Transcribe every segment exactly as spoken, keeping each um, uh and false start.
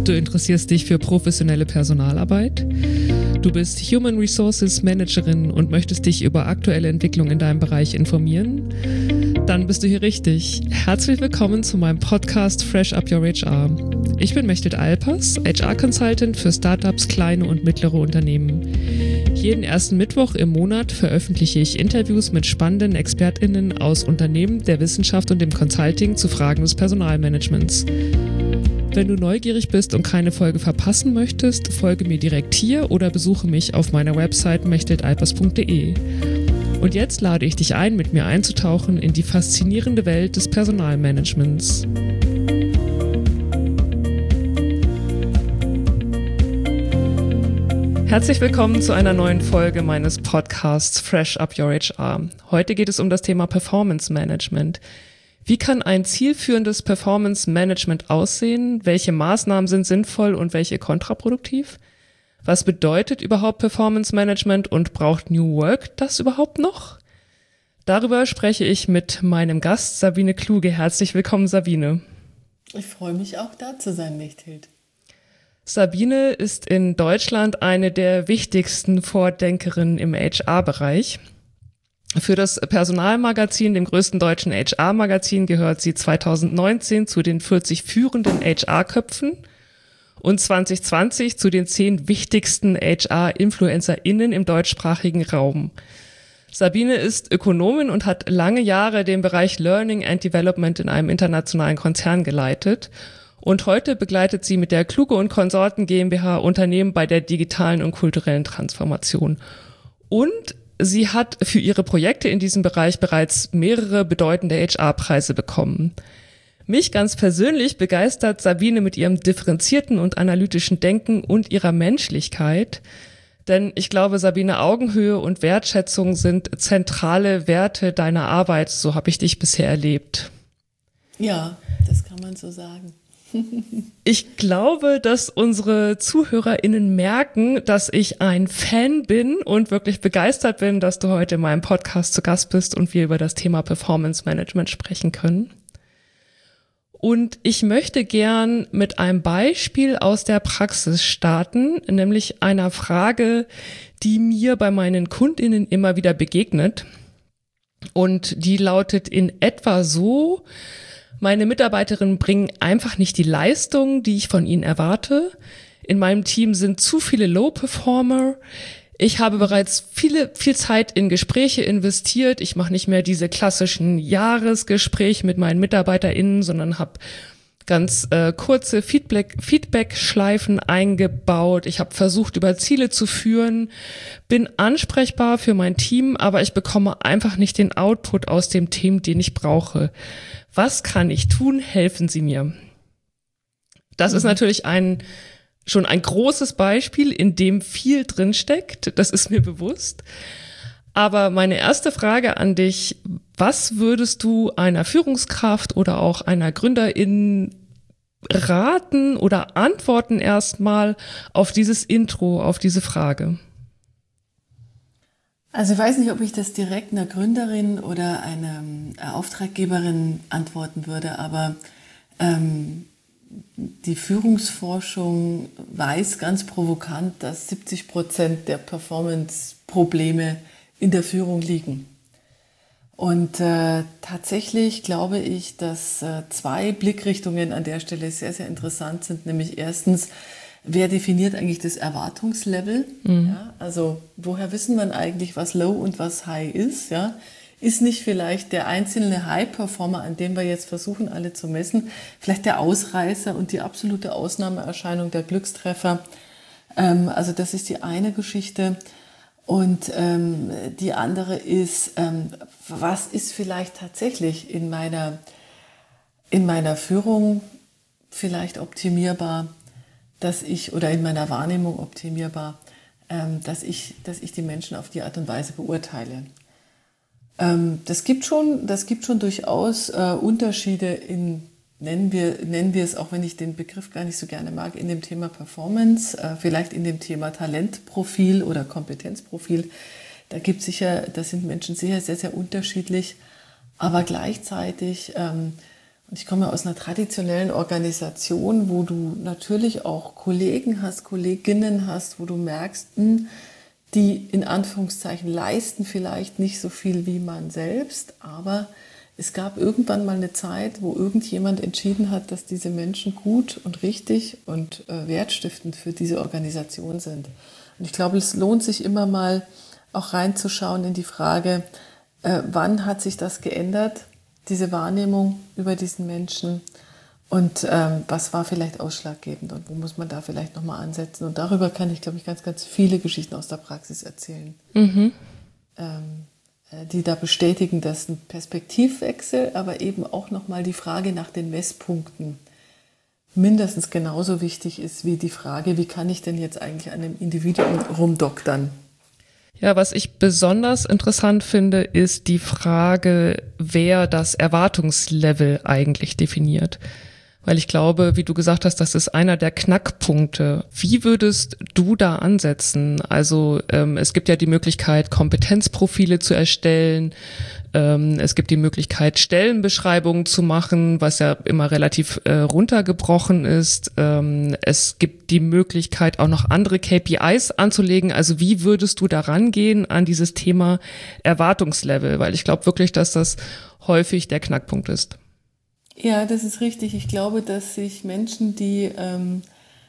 Du interessierst dich für professionelle Personalarbeit? Du bist Human Resources Managerin und möchtest dich über aktuelle Entwicklungen in deinem Bereich informieren? Dann bist du hier richtig. Herzlich willkommen zu meinem Podcast Fresh Up Your H R. Ich bin Mechthild Alpers, H R-Consultant für Startups, kleine und mittlere Unternehmen. Jeden ersten Mittwoch im Monat veröffentliche ich Interviews mit spannenden ExpertInnen aus Unternehmen, der Wissenschaft und dem Consulting zu Fragen des Personalmanagements. Wenn du neugierig bist und keine Folge verpassen möchtest, folge mir direkt hier oder besuche mich auf meiner Website mechthild alpers punkt de. Und jetzt lade ich dich ein, mit mir einzutauchen in die faszinierende Welt des Personalmanagements. Herzlich willkommen zu einer neuen Folge meines Podcasts Fresh Up Your H R. Heute geht es um das Thema Performance Management. Wie kann ein zielführendes Performance Management aussehen? Welche Maßnahmen sind sinnvoll und welche kontraproduktiv? Was bedeutet überhaupt Performance Management und braucht New Work das überhaupt noch? Darüber spreche ich mit meinem Gast Sabine Kluge. Herzlich willkommen, Sabine. Ich freue mich auch, da zu sein, Mechthild. Sabine ist in Deutschland eine der wichtigsten Vordenkerinnen im H R-Bereich. Für das Personalmagazin, dem größten deutschen H R-Magazin, gehört sie zweitausendneunzehn zu den vierzig führenden H R-Köpfen und zwanzig zwanzig zu den zehn wichtigsten H R-InfluencerInnen im deutschsprachigen Raum. Sabine ist Ökonomin und hat lange Jahre den Bereich Learning and Development in einem internationalen Konzern geleitet. Und heute begleitet sie mit der Kluge und Konsorten GmbH Unternehmen bei der digitalen und kulturellen Transformation. Und sie hat für ihre Projekte in diesem Bereich bereits mehrere bedeutende H R-Preise bekommen. Mich ganz persönlich begeistert Sabine mit ihrem differenzierten und analytischen Denken und ihrer Menschlichkeit. Denn ich glaube, Sabine, Augenhöhe und Wertschätzung sind zentrale Werte deiner Arbeit. So habe ich dich bisher erlebt. Ja, das kann man so sagen. Ich glaube, dass unsere ZuhörerInnen merken, dass ich ein Fan bin und wirklich begeistert bin, dass du heute in meinem Podcast zu Gast bist und wir über das Thema Performance Management sprechen können. Und ich möchte gern mit einem Beispiel aus der Praxis starten, nämlich einer Frage, die mir bei meinen KundInnen immer wieder begegnet. Und die lautet in etwa so: Meine Mitarbeiterinnen bringen einfach nicht die Leistung, die ich von ihnen erwarte. In meinem Team sind zu viele Low-Performer. Ich habe bereits viele, viel Zeit in Gespräche investiert. Ich mache nicht mehr diese klassischen Jahresgespräche mit meinen MitarbeiterInnen, sondern habe ganz äh, kurze Feedback, Feedback-Schleifen eingebaut. Ich habe versucht, über Ziele zu führen, bin ansprechbar für mein Team, aber ich bekomme einfach nicht den Output aus dem Team, den ich brauche. Was kann ich tun? Helfen Sie mir. Das mhm. ist natürlich ein schon ein großes Beispiel, in dem viel drinsteckt. Das ist mir bewusst. Aber meine erste Frage an dich: Was würdest du einer Führungskraft oder auch einer Gründerin raten oder antworten erstmal auf dieses Intro, auf diese Frage? Also ich weiß nicht, ob ich das direkt einer Gründerin oder einer Auftraggeberin antworten würde, aber ähm, die Führungsforschung weiß ganz provokant, dass siebzig Prozent der Performance-Probleme in der Führung liegen. Und äh, tatsächlich glaube ich, dass äh, zwei Blickrichtungen an der Stelle sehr, sehr interessant sind. Nämlich erstens, wer definiert eigentlich das Erwartungslevel? Mhm. Ja, also woher wissen wir eigentlich, was Low und was High ist? Ja? Ist nicht vielleicht der einzelne High-Performer, an dem wir jetzt versuchen, alle zu messen, vielleicht der Ausreißer und die absolute Ausnahmeerscheinung, der Glückstreffer? Ähm, also das ist die eine Geschichte. Und ähm, die andere ist, ähm, was ist vielleicht tatsächlich in meiner, in meiner Führung vielleicht optimierbar, dass ich, oder in meiner Wahrnehmung optimierbar, ähm, dass ich, dass ich die Menschen auf die Art und Weise beurteile. Ähm, das gibt schon, das gibt schon durchaus äh, Unterschiede in, nennen wir, nennen wir es, auch wenn ich den Begriff gar nicht so gerne mag, in dem Thema Performance, äh, vielleicht in dem Thema Talentprofil oder Kompetenzprofil. Da gibt sicher, da sind Menschen sicher sehr, sehr unterschiedlich, aber gleichzeitig ähm, Und ich komme aus einer traditionellen Organisation, wo du natürlich auch Kollegen hast, Kolleginnen hast, wo du merkst, mh, die in Anführungszeichen leisten vielleicht nicht so viel wie man selbst, aber es gab irgendwann mal eine Zeit, wo irgendjemand entschieden hat, dass diese Menschen gut und richtig und äh, wertstiftend für diese Organisation sind. Und ich glaube, es lohnt sich immer mal auch reinzuschauen in die Frage, äh, wann hat sich das geändert, diese Wahrnehmung über diesen Menschen, und ähm, was war vielleicht ausschlaggebend und wo muss man da vielleicht nochmal ansetzen. Und darüber kann ich, glaube ich, ganz, ganz viele Geschichten aus der Praxis erzählen, mhm. ähm, äh, die da bestätigen, dass ein Perspektivwechsel, aber eben auch nochmal die Frage nach den Messpunkten mindestens genauso wichtig ist wie die Frage, wie kann ich denn jetzt eigentlich an einem Individuum rumdoktern. Ja, was ich besonders interessant finde, ist die Frage, wer das Erwartungslevel eigentlich definiert. Weil ich glaube, wie du gesagt hast, das ist einer der Knackpunkte. Wie würdest du da ansetzen? Also ähm, es gibt ja die Möglichkeit, Kompetenzprofile zu erstellen. Ähm, es gibt die Möglichkeit, Stellenbeschreibungen zu machen, was ja immer relativ äh, runtergebrochen ist. Ähm, es gibt die Möglichkeit, auch noch andere K P Is anzulegen. Also wie würdest du da rangehen an dieses Thema Erwartungslevel? Weil ich glaube wirklich, dass das häufig der Knackpunkt ist. Ja, das ist richtig. Ich glaube, dass sich Menschen, die ähm,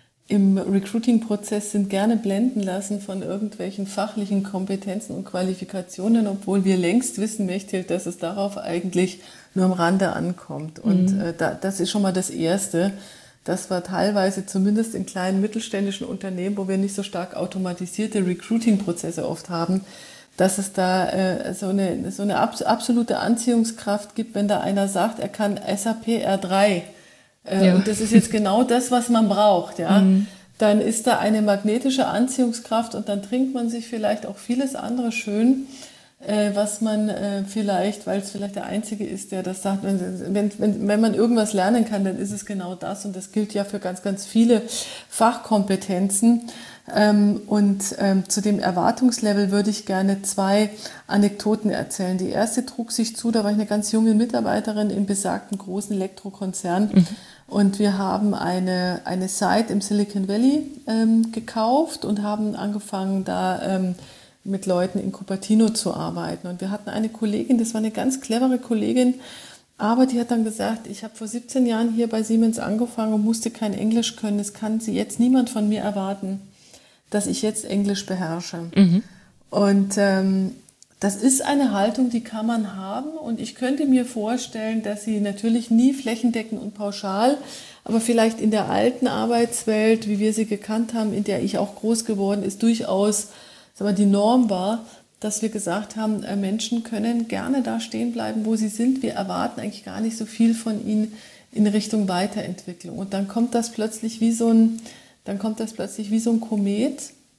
im Recruiting-Prozess sind, gerne blenden lassen von irgendwelchen fachlichen Kompetenzen und Qualifikationen, obwohl wir längst wissen, Mechthild, dass es darauf eigentlich nur am Rande ankommt. Und mhm. äh, da, das ist schon mal das Erste. Das war teilweise zumindest in kleinen mittelständischen Unternehmen, wo wir nicht so stark automatisierte Recruiting-Prozesse oft haben, dass es da äh, so eine so eine abs- absolute Anziehungskraft gibt, wenn da einer sagt, er kann S A P R drei äh, ja. und das ist jetzt genau das, was man braucht, ja. Mhm. Dann ist da eine magnetische Anziehungskraft und dann trinkt man sich vielleicht auch vieles andere schön, äh, was man äh, vielleicht, weil es vielleicht der Einzige ist, der das sagt, wenn, wenn, wenn, wenn man irgendwas lernen kann, dann ist es genau das, und das gilt ja für ganz, ganz viele Fachkompetenzen. Ähm, und ähm, zu dem Erwartungslevel würde ich gerne zwei Anekdoten erzählen. Die erste trug sich zu, da war ich eine ganz junge Mitarbeiterin im besagten großen Elektrokonzern. Mhm. Und wir haben eine, eine Site im Silicon Valley ähm, gekauft und haben angefangen, da ähm, mit Leuten in Cupertino zu arbeiten. Und wir hatten eine Kollegin, das war eine ganz clevere Kollegin, aber die hat dann gesagt, ich habe vor siebzehn Jahren hier bei Siemens angefangen und musste kein Englisch können. Das kann sie jetzt niemand von mir erwarten, dass ich jetzt Englisch beherrsche. Mhm. Und ähm, das ist eine Haltung, die kann man haben. Und ich könnte mir vorstellen, dass sie natürlich nie flächendeckend und pauschal, aber vielleicht in der alten Arbeitswelt, wie wir sie gekannt haben, in der ich auch groß geworden ist, durchaus, sagen wir, die Norm war, dass wir gesagt haben, äh, Menschen können gerne da stehen bleiben, wo sie sind. Wir erwarten eigentlich gar nicht so viel von ihnen in Richtung Weiterentwicklung. Und dann kommt das plötzlich wie so ein Dann kommt das plötzlich wie so ein Komet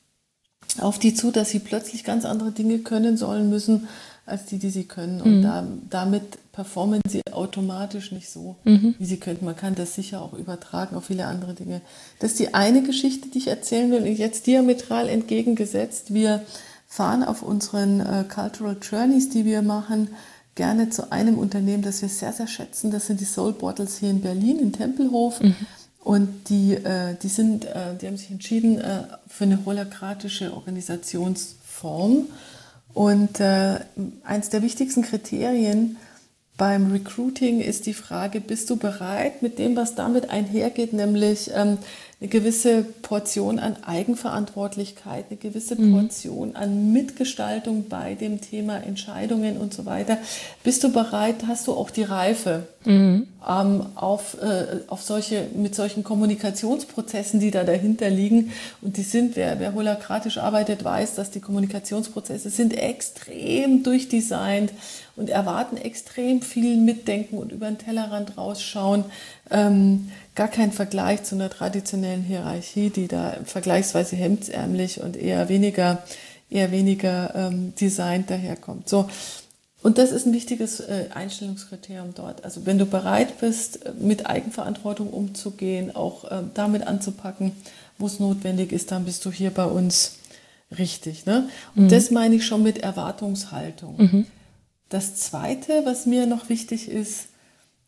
auf die zu, dass sie plötzlich ganz andere Dinge können sollen müssen, als die, die sie können. Und mhm. da, damit performen sie automatisch nicht so, mhm. wie sie könnten. Man kann das sicher auch übertragen auf viele andere Dinge. Das ist die eine Geschichte, die ich erzählen will. Und jetzt diametral entgegengesetzt. Wir fahren auf unseren äh, Cultural Journeys, die wir machen, gerne zu einem Unternehmen, das wir sehr, sehr schätzen. Das sind die Soul Bottles hier in Berlin, in Tempelhof. Mhm. Und die, äh, die, sind, äh, die haben sich entschieden äh, für eine holokratische Organisationsform. Und äh, eins der wichtigsten Kriterien beim Recruiting ist die Frage, bist du bereit mit dem, was damit einhergeht, nämlich ähm, eine gewisse Portion an Eigenverantwortlichkeit, eine gewisse Portion mhm. an Mitgestaltung bei dem Thema Entscheidungen und so weiter. Bist du bereit, hast du auch die Reife mhm. ähm, auf, äh, auf solche, mit solchen Kommunikationsprozessen, die da dahinter liegen. Und die sind, wer, wer holokratisch arbeitet, weiß, dass die Kommunikationsprozesse sind extrem durchdesignt und erwarten extrem viel Mitdenken und über den Tellerrand rausschauen. Ähm, gar kein Vergleich zu einer traditionellen Hierarchie, die da vergleichsweise hemdsärmlich und eher weniger, eher weniger ähm, designt daherkommt. So. Und das ist ein wichtiges äh, Einstellungskriterium dort. Also wenn du bereit bist, mit Eigenverantwortung umzugehen, auch äh, damit anzupacken, wo es notwendig ist, dann bist du hier bei uns richtig. Ne? Und mhm. das meine ich schon mit Erwartungshaltung. Mhm. Das Zweite, was mir noch wichtig ist,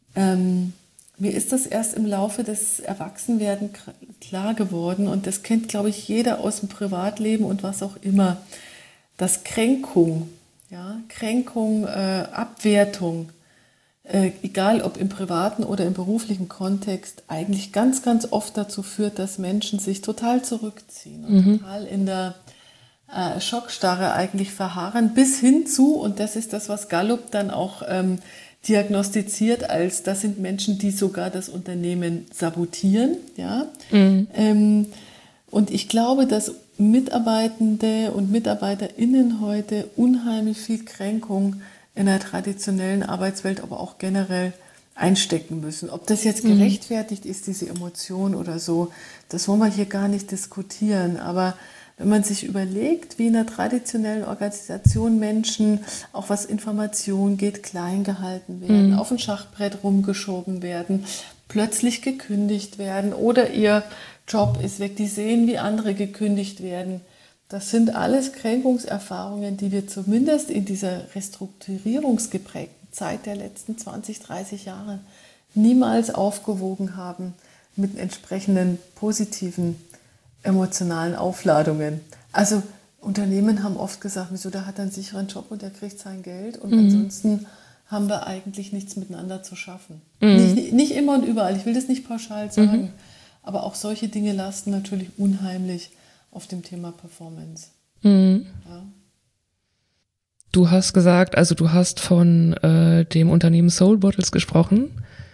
Ähm, mir ist das erst im Laufe des Erwachsenwerdens klar geworden und das kennt, glaube ich, jeder aus dem Privatleben und was auch immer, dass Kränkung, ja, Kränkung, äh, Abwertung, äh, egal ob im privaten oder im beruflichen Kontext, eigentlich ganz, ganz oft dazu führt, dass Menschen sich total zurückziehen und mhm. total in der äh, Schockstarre eigentlich verharren, bis hin zu, und das ist das, was Gallup dann auch ähm, diagnostiziert als, das sind Menschen, die sogar das Unternehmen sabotieren. Ja? Mhm. Ähm, und ich glaube, dass Mitarbeitende und MitarbeiterInnen heute unheimlich viel Kränkung in der traditionellen Arbeitswelt, aber auch generell einstecken müssen. Ob das jetzt gerechtfertigt mhm. ist, diese Emotion oder so, das wollen wir hier gar nicht diskutieren. Aber wenn man sich überlegt, wie in der traditionellen Organisation Menschen, auch was Information geht, klein gehalten werden, mhm. auf ein Schachbrett rumgeschoben werden, plötzlich gekündigt werden oder ihr Job ist weg, die sehen, wie andere gekündigt werden. Das sind alles Kränkungserfahrungen, die wir zumindest in dieser restrukturierungsgeprägten Zeit der letzten zwanzig, dreißig Jahre niemals aufgewogen haben mit entsprechenden positiven emotionalen Aufladungen. Also Unternehmen haben oft gesagt, wieso, der hat einen sicheren Job und der kriegt sein Geld und mhm. ansonsten haben wir eigentlich nichts miteinander zu schaffen. Mhm. Nicht, nicht immer und überall, ich will das nicht pauschal sagen, mhm. aber auch solche Dinge lasten natürlich unheimlich auf dem Thema Performance. Mhm. Ja. Du hast gesagt, also du hast von äh, dem Unternehmen Soul Bottles gesprochen.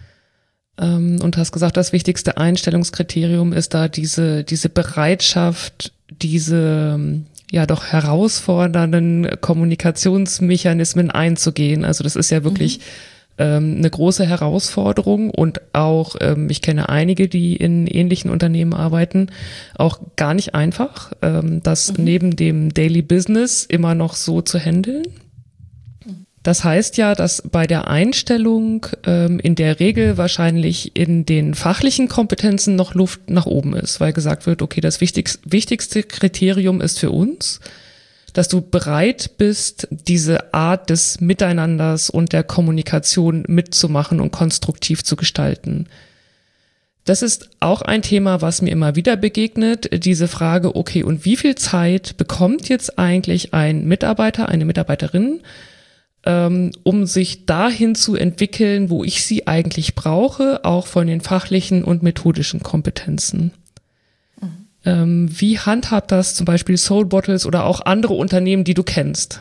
Und hast gesagt, das wichtigste Einstellungskriterium ist da diese, diese Bereitschaft, diese, ja, doch herausfordernden Kommunikationsmechanismen einzugehen. Also das ist ja wirklich mhm. ähm, eine große Herausforderung und auch, ähm, ich kenne einige, die in ähnlichen Unternehmen arbeiten, auch gar nicht einfach, ähm, das mhm. neben dem Daily Business immer noch so zu handeln. Das heißt ja, dass bei der Einstellung ähm, in der Regel wahrscheinlich in den fachlichen Kompetenzen noch Luft nach oben ist, weil gesagt wird, okay, das wichtigste, wichtigste Kriterium ist für uns, dass du bereit bist, diese Art des Miteinanders und der Kommunikation mitzumachen und konstruktiv zu gestalten. Das ist auch ein Thema, was mir immer wieder begegnet, diese Frage, okay, und wie viel Zeit bekommt jetzt eigentlich ein Mitarbeiter, eine Mitarbeiterin, um sich dahin zu entwickeln, wo ich sie eigentlich brauche, auch von den fachlichen und methodischen Kompetenzen. Mhm. Ähm, wie handhabt das zum Beispiel Soul Bottles oder auch andere Unternehmen, die du kennst?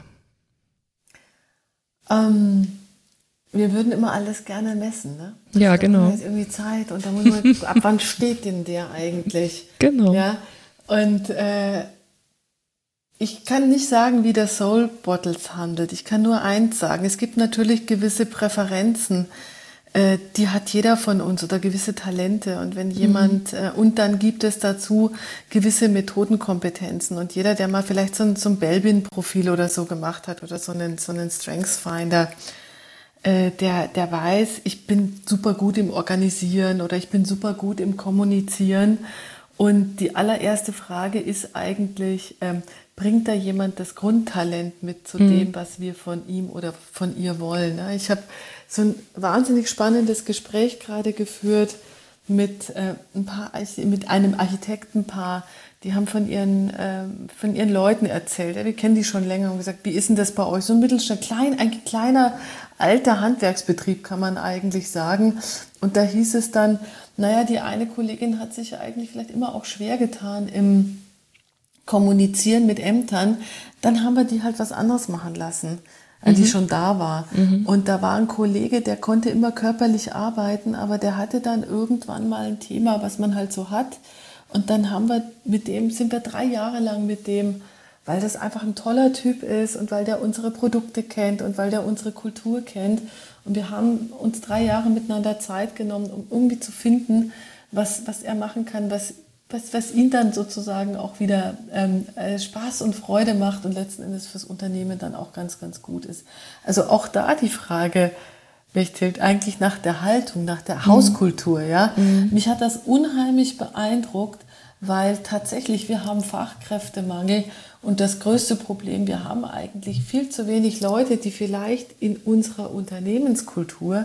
Ähm, wir würden immer alles gerne messen, ne? Das ja, genau. Da ist irgendwie Zeit und da muss man gucken, ab wann steht denn der eigentlich? Genau. Ja, und äh, ich kann nicht sagen, wie der Soul Bottles handelt. Ich kann nur eins sagen. Es gibt natürlich gewisse Präferenzen, äh, die hat jeder von uns oder gewisse Talente. Und wenn jemand, mhm. äh, und dann gibt es dazu gewisse Methodenkompetenzen. Und jeder, der mal vielleicht so ein, so ein Belbin-Profil oder so gemacht hat oder so einen, so einen Strengths Finder, äh, der, der weiß, ich bin super gut im Organisieren oder ich bin super gut im Kommunizieren. Und die allererste Frage ist eigentlich, ähm, bringt da jemand das Grundtalent mit zu mhm. dem, was wir von ihm oder von ihr wollen? Ich habe so ein wahnsinnig spannendes Gespräch gerade geführt mit, äh, ein paar, mit einem Architektenpaar. Die haben von ihren, äh, von ihren Leuten erzählt. Ja, wir kennen die schon länger und gesagt, wie ist denn das bei euch? So ein Mittelstand, klein, ein kleiner, alter Handwerksbetrieb, kann man eigentlich sagen. Und da hieß es dann, naja, die eine Kollegin hat sich eigentlich vielleicht immer auch schwer getan im Kommunizieren mit Ämtern, dann haben wir die halt was anderes machen lassen, mhm. die schon da war. Mhm. Und da war ein Kollege, der konnte immer körperlich arbeiten, aber der hatte dann irgendwann mal ein Thema, was man halt so hat. Und dann haben wir mit dem, sind wir drei Jahre lang mit dem, weil das einfach ein toller Typ ist und weil der unsere Produkte kennt und weil der unsere Kultur kennt. Und wir haben uns drei Jahre miteinander Zeit genommen, um irgendwie zu finden, was, was er machen kann, was Was, was ihn dann sozusagen auch wieder ähm, Spaß und Freude macht und letzten Endes fürs Unternehmen dann auch ganz, ganz gut ist. Also auch da die Frage, Mechthild, eigentlich nach der Haltung, nach der mhm. Hauskultur. Ja? Mhm. Mich hat das unheimlich beeindruckt, weil tatsächlich wir haben Fachkräftemangel und das größte Problem, wir haben eigentlich viel zu wenig Leute, die vielleicht in unserer Unternehmenskultur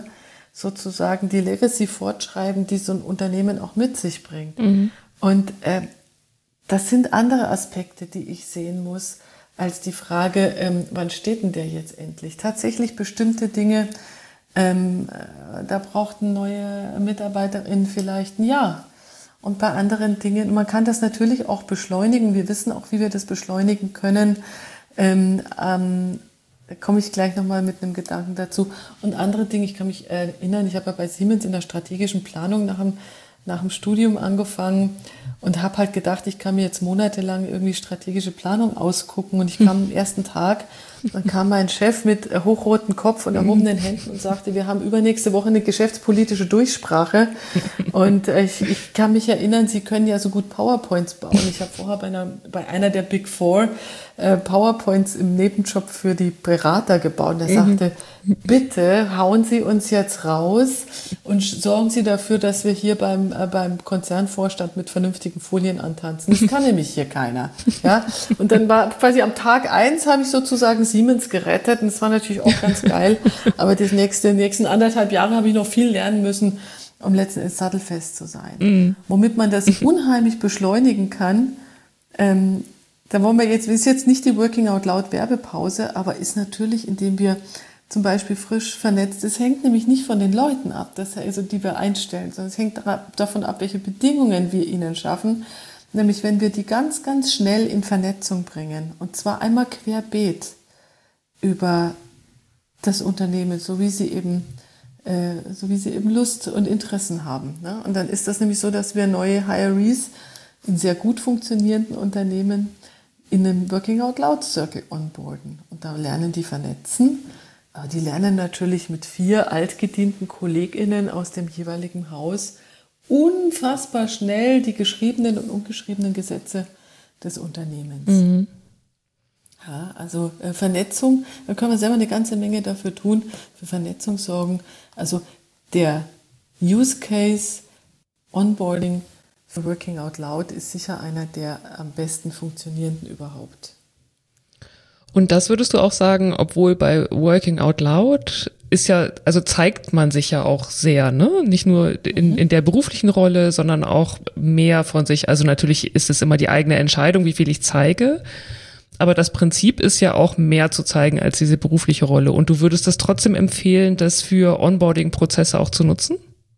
sozusagen die Legacy fortschreiben, die so ein Unternehmen auch mit sich bringt. Mhm. Und äh, das sind andere Aspekte, die ich sehen muss, als die Frage, ähm, wann steht denn der jetzt endlich? Tatsächlich bestimmte Dinge, ähm, da braucht eine neue Mitarbeiterin vielleicht ein Jahr. Und bei anderen Dingen, man kann das natürlich auch beschleunigen. Wir wissen auch, wie wir das beschleunigen können. Ähm, ähm, Da komme ich gleich nochmal mit einem Gedanken dazu. Und andere Dinge, ich kann mich erinnern, ich habe ja bei Siemens in der strategischen Planung nach dem, nach dem Studium angefangen und habe halt gedacht, ich kann mir jetzt monatelang irgendwie strategische Planung ausgucken. Und ich kam am ersten Tag, dann kam mein Chef mit hochrotem Kopf und erhobenen Händen und sagte, wir haben übernächste Woche eine geschäftspolitische Durchsprache. Und ich, ich kann mich erinnern, Sie können ja so gut PowerPoints bauen. Ich habe vorher bei einer, bei einer der Big Four äh, PowerPoints im Nebenjob für die Berater gebaut. Und er sagte, bitte hauen Sie uns jetzt raus und sorgen Sie dafür, dass wir hier beim, äh, beim Konzernvorstand mit vernünftigen Folien antanzen. Das kann nämlich hier keiner. Ja? Und dann war quasi am Tag eins habe ich sozusagen Siemens gerettet. Und das war natürlich auch ganz geil. Aber das nächste, die nächsten anderthalb Jahre habe ich noch viel lernen müssen, um letzten Endes sattelfest zu sein. Mhm. Womit man das unheimlich beschleunigen kann, ähm, da wollen wir jetzt, ist jetzt nicht die Working Out Loud Werbepause, aber ist natürlich, indem wir zum Beispiel frisch vernetzt, es hängt nämlich nicht von den Leuten ab, das, also die wir einstellen, sondern es hängt davon ab, welche Bedingungen wir ihnen schaffen. Nämlich wenn wir die ganz, ganz schnell in Vernetzung bringen, und zwar einmal querbeet über das Unternehmen, so wie sie eben äh, so wie sie eben Lust und Interessen haben. Ne? Und dann ist das nämlich so, dass wir neue Hirees in sehr gut funktionierenden Unternehmen in einem Working Out Loud Circle onboarden. Und da lernen die vernetzen. Aber die lernen natürlich mit vier altgedienten KollegInnen aus dem jeweiligen Haus unfassbar schnell die geschriebenen und ungeschriebenen Gesetze des Unternehmens. Mhm. Ja, also äh, Vernetzung, da können wir selber eine ganze Menge dafür tun, für Vernetzung sorgen. Also der Use Case Onboarding für Working Out Loud ist sicher einer der am besten funktionierenden überhaupt. Und das würdest du auch sagen, obwohl bei Working Out Loud ist ja, also zeigt man sich ja auch sehr, ne? Nicht nur in, in der beruflichen Rolle, sondern auch mehr von sich. Also natürlich ist es immer die eigene Entscheidung, wie viel ich zeige. Aber das Prinzip ist ja auch mehr zu zeigen als diese berufliche Rolle. Und du würdest das trotzdem empfehlen, das für Onboarding-Prozesse auch zu nutzen?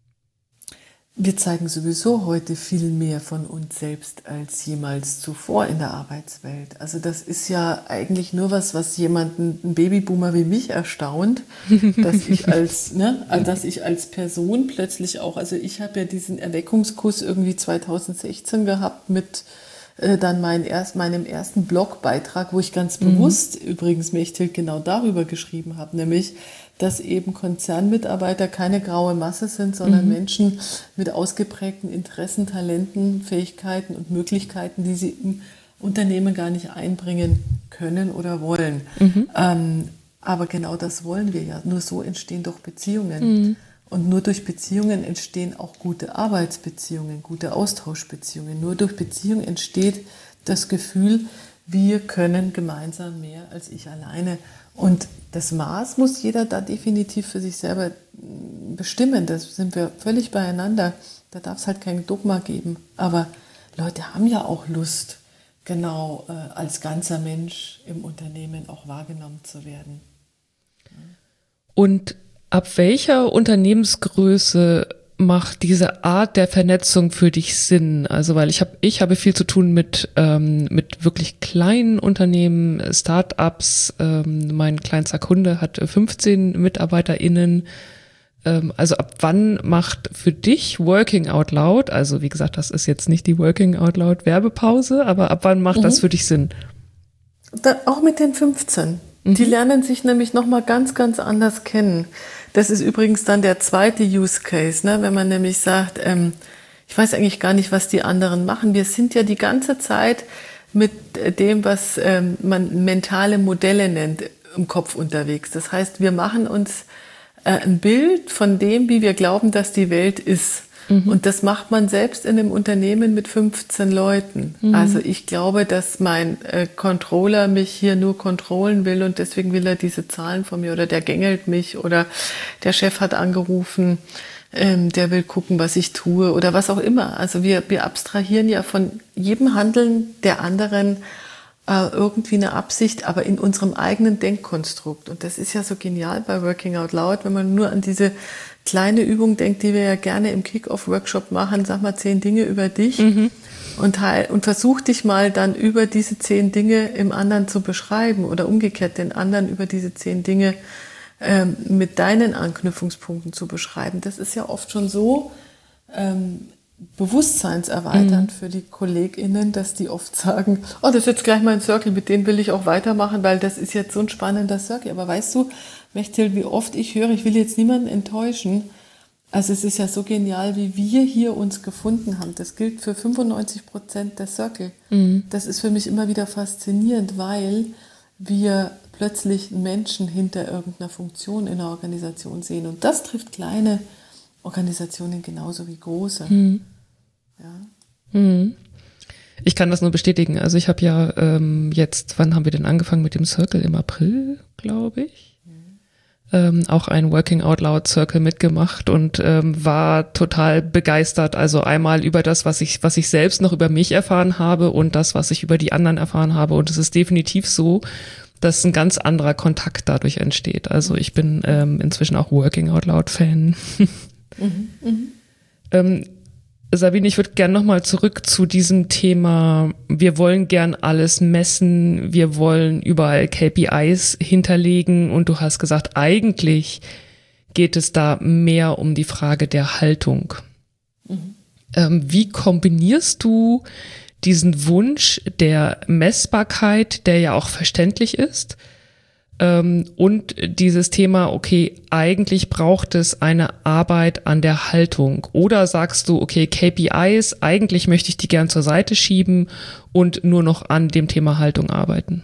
Wir zeigen sowieso heute viel mehr von uns selbst als jemals zuvor in der Arbeitswelt. Also das ist ja eigentlich nur was, was jemanden, einen Babyboomer wie mich erstaunt, dass ich als, ne, dass ich als Person plötzlich auch, also ich habe ja diesen Erweckungskuss irgendwie zweitausendsechzehn gehabt mit äh, dann mein erst, meinem ersten Blogbeitrag, wo ich ganz mhm. bewusst übrigens Mechthild genau darüber geschrieben habe, nämlich dass eben Konzernmitarbeiter keine graue Masse sind, sondern mhm. Menschen mit ausgeprägten Interessen, Talenten, Fähigkeiten und Möglichkeiten, die sie im Unternehmen gar nicht einbringen können oder wollen. Mhm. Ähm, aber genau das wollen wir ja. Nur so entstehen doch Beziehungen. Mhm. Und nur durch Beziehungen entstehen auch gute Arbeitsbeziehungen, gute Austauschbeziehungen. Nur durch Beziehungen entsteht das Gefühl, wir können gemeinsam mehr als ich alleine. Und das Maß muss jeder da definitiv für sich selber bestimmen. Da sind wir völlig beieinander. Da darf es halt kein Dogma geben. Aber Leute haben ja auch Lust, genau äh, als ganzer Mensch im Unternehmen auch wahrgenommen zu werden. Und ab welcher Unternehmensgröße macht diese Art der Vernetzung für dich Sinn? Also weil ich habe ich habe viel zu tun mit ähm, mit wirklich kleinen Unternehmen, Start-ups. Ähm, mein kleinster Kunde hat fünfzehn MitarbeiterInnen. Ähm, also ab wann macht für dich Working Out Loud, also wie gesagt, das ist jetzt nicht die Working Out Loud Werbepause, aber ab wann macht mhm. das für dich Sinn? Da, auch mit den fünfzehn. Mhm. Die lernen sich nämlich nochmal ganz, ganz anders kennen. Das ist übrigens dann der zweite Use Case, ne? Wenn man nämlich sagt, ähm, ich weiß eigentlich gar nicht, was die anderen machen. Wir sind ja die ganze Zeit mit dem, was ähm, man mentale Modelle nennt, im Kopf unterwegs. Das heißt, wir machen uns äh, ein Bild von dem, wie wir glauben, dass die Welt ist. Mhm. Und das macht man selbst in einem Unternehmen mit fünfzehn Leuten. Mhm. Also ich glaube, dass mein äh, Controller mich hier nur kontrollen will und deswegen will er diese Zahlen von mir oder der gängelt mich oder der Chef hat angerufen, ähm, der will gucken, was ich tue oder was auch immer. Also wir, wir abstrahieren ja von jedem Handeln der anderen äh, irgendwie eine Absicht, aber in unserem eigenen Denkkonstrukt. Und das ist ja so genial bei Working Out Loud, wenn man nur an diese kleine Übung denkt, die wir ja gerne im Kick-Off-Workshop machen, sag mal zehn Dinge über dich mhm. und, und versuch dich mal dann über diese zehn Dinge im anderen zu beschreiben oder umgekehrt den anderen über diese zehn Dinge ähm, mit deinen Anknüpfungspunkten zu beschreiben. Das ist ja oft schon so ähm, bewusstseinserweiternd mhm. für die KollegInnen, dass die oft sagen, oh, das ist jetzt gleich mein Circle, mit dem will ich auch weitermachen, weil das ist jetzt so ein spannender Circle. Aber weißt du, Mechthild, wie oft ich höre, ich will jetzt niemanden enttäuschen. Also es ist ja so genial, wie wir hier uns gefunden haben. Das gilt für fünfundneunzig Prozent der Circle. Mhm. Das ist für mich immer wieder faszinierend, weil wir plötzlich Menschen hinter irgendeiner Funktion in der Organisation sehen. Und das trifft kleine Organisationen genauso wie große. Mhm. Ja. Mhm. Ich kann das nur bestätigen. Also ich habe ja ähm, jetzt, wann haben wir denn angefangen mit dem Circle? Im April, glaube ich. Ähm, auch ein Working Out Loud Circle mitgemacht und ähm, war total begeistert. Also einmal über das, was ich, was ich selbst noch über mich erfahren habe und das, was ich über die anderen erfahren habe. Und es ist definitiv so, dass ein ganz anderer Kontakt dadurch entsteht. Also ich bin ähm, inzwischen auch Working Out Loud Fan. mhm, mh. ähm, Sabine, ich würde gerne nochmal zurück zu diesem Thema, wir wollen gern alles messen, wir wollen überall K P Is hinterlegen und du hast gesagt, eigentlich geht es da mehr um die Frage der Haltung. Mhm. Ähm, wie kombinierst du diesen Wunsch der Messbarkeit, der ja auch verständlich ist, und dieses Thema, okay, eigentlich braucht es eine Arbeit an der Haltung. Oder sagst du, okay, K P Is, eigentlich möchte ich die gern zur Seite schieben und nur noch an dem Thema Haltung arbeiten?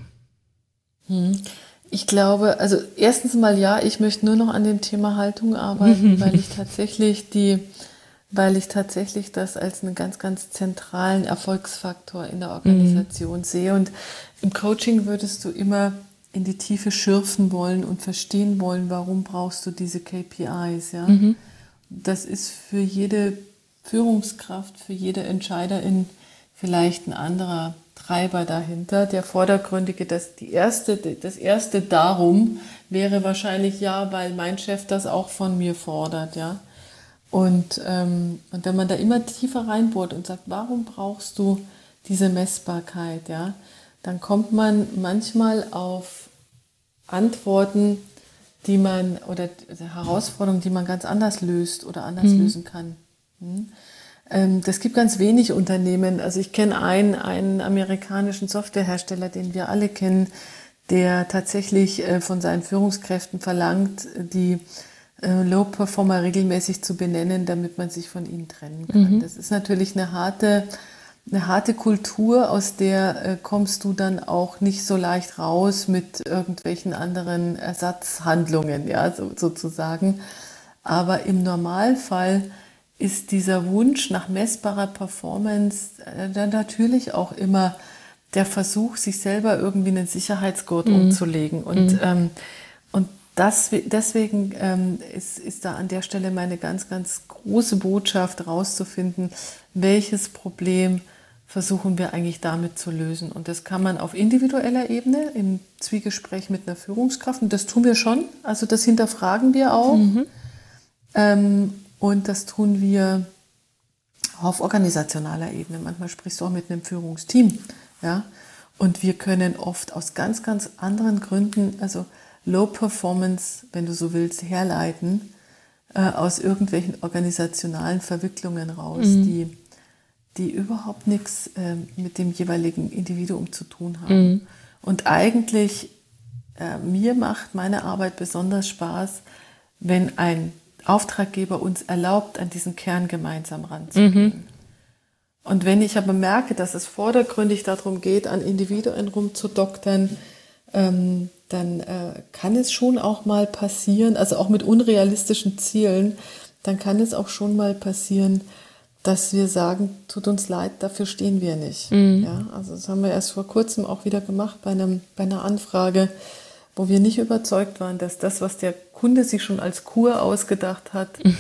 Ich glaube, also erstens mal ja, ich möchte nur noch an dem Thema Haltung arbeiten, weil ich tatsächlich die, weil ich tatsächlich das als einen ganz, ganz zentralen Erfolgsfaktor in der Organisation mhm. sehe. Und im Coaching würdest du immer in die Tiefe schürfen wollen und verstehen wollen, warum brauchst du diese K P Is, ja? Mhm. Das ist für jede Führungskraft, für jede Entscheiderin vielleicht ein anderer Treiber dahinter. Der vordergründige, das, die erste, das erste Darum wäre wahrscheinlich ja, weil mein Chef das auch von mir fordert, ja? Und, ähm, und wenn man da immer tiefer reinbohrt und sagt, warum brauchst du diese Messbarkeit, ja? Dann kommt man manchmal auf Antworten, die man oder Herausforderungen, die man ganz anders löst oder anders mhm. lösen kann. Hm? Ähm, das gibt ganz wenig Unternehmen. Also ich kenne einen, einen amerikanischen Softwarehersteller, den wir alle kennen, der tatsächlich äh, von seinen Führungskräften verlangt, die äh, Low-Performer regelmäßig zu benennen, damit man sich von ihnen trennen kann. Mhm. Das ist natürlich eine harte Eine harte Kultur, aus der äh, kommst du dann auch nicht so leicht raus mit irgendwelchen anderen Ersatzhandlungen, ja, so, sozusagen. Aber im Normalfall ist dieser Wunsch nach messbarer Performance äh, dann natürlich auch immer der Versuch, sich selber irgendwie einen Sicherheitsgurt mhm. umzulegen. Und, mhm. ähm, und das, deswegen ähm, ist, ist da an der Stelle meine ganz, ganz große Botschaft, rauszufinden, welches Problem versuchen wir eigentlich damit zu lösen. Und das kann man auf individueller Ebene im Zwiegespräch mit einer Führungskraft, und das tun wir schon, also das hinterfragen wir auch. Mhm. Ähm, und das tun wir auf organisationaler Ebene. Manchmal sprichst du auch mit einem Führungsteam. Ja? Und wir können oft aus ganz, ganz anderen Gründen, also Low Performance, wenn du so willst, herleiten, äh, aus irgendwelchen organisationalen Verwicklungen raus, mhm. die die überhaupt nichts äh, mit dem jeweiligen Individuum zu tun haben. Mhm. Und eigentlich, äh, mir macht meine Arbeit besonders Spaß, wenn ein Auftraggeber uns erlaubt, an diesen Kern gemeinsam ranzugehen. Mhm. Und wenn ich aber merke, dass es vordergründig darum geht, an Individuen rumzudoktern, ähm, dann äh, kann es schon auch mal passieren, also auch mit unrealistischen Zielen, dann kann es auch schon mal passieren, dass wir sagen, tut uns leid, dafür stehen wir nicht. Mhm. Ja, also das haben wir erst vor kurzem auch wieder gemacht bei, einem, bei einer Anfrage, wo wir nicht überzeugt waren, dass das, was der Kunde sich schon als Kur ausgedacht hat, mhm.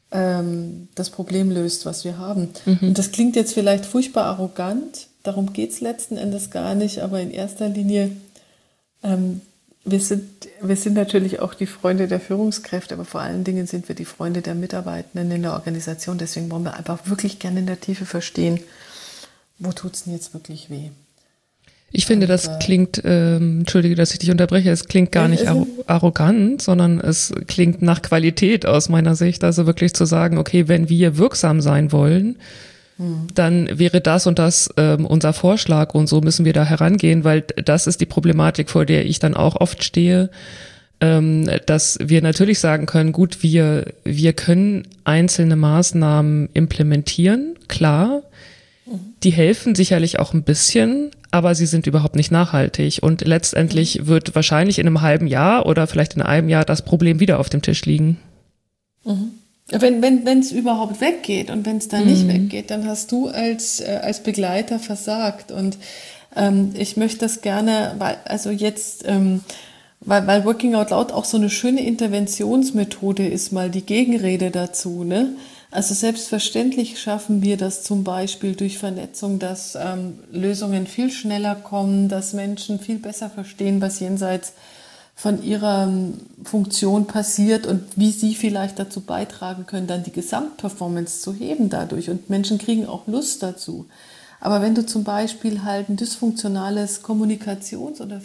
ähm, das Problem löst, was wir haben. Mhm. Und das klingt jetzt vielleicht furchtbar arrogant, darum geht es letzten Endes gar nicht, aber in erster Linie, ähm, wir sind, wir sind natürlich auch die Freunde der Führungskräfte, aber vor allen Dingen sind wir die Freunde der Mitarbeitenden in der Organisation. Deswegen wollen wir einfach wirklich gerne in der Tiefe verstehen, wo tut es denn jetzt wirklich weh. Ich finde, und, das äh, klingt, ähm, entschuldige, dass ich dich unterbreche, es klingt gar nicht arro- arrogant, sondern es klingt nach Qualität aus meiner Sicht. Also wirklich zu sagen, okay, wenn wir wirksam sein wollen, hm. dann wäre das und das ähm, unser Vorschlag und so müssen wir da herangehen, weil das ist die Problematik, vor der ich dann auch oft stehe, ähm, dass wir natürlich sagen können, gut, wir, wir können einzelne Maßnahmen implementieren, klar, die helfen sicherlich auch ein bisschen, aber sie sind überhaupt nicht nachhaltig und letztendlich wird wahrscheinlich in einem halben Jahr oder vielleicht in einem Jahr das Problem wieder auf dem Tisch liegen. Mhm. Wenn wenn wenn es überhaupt weggeht und wenn es dann mhm. nicht weggeht, dann hast du als äh, als Begleiter versagt und ähm, ich möchte das gerne, weil also jetzt ähm, weil weil Working Out Loud auch so eine schöne Interventionsmethode ist, mal die Gegenrede dazu, ne? Also selbstverständlich schaffen wir das zum Beispiel durch Vernetzung, dass ähm, Lösungen viel schneller kommen, dass Menschen viel besser verstehen, was jenseits von ihrer Funktion passiert und wie sie vielleicht dazu beitragen können, dann die Gesamtperformance zu heben dadurch. Und Menschen kriegen auch Lust dazu. Aber wenn du zum Beispiel halt ein dysfunktionales Kommunikations- oder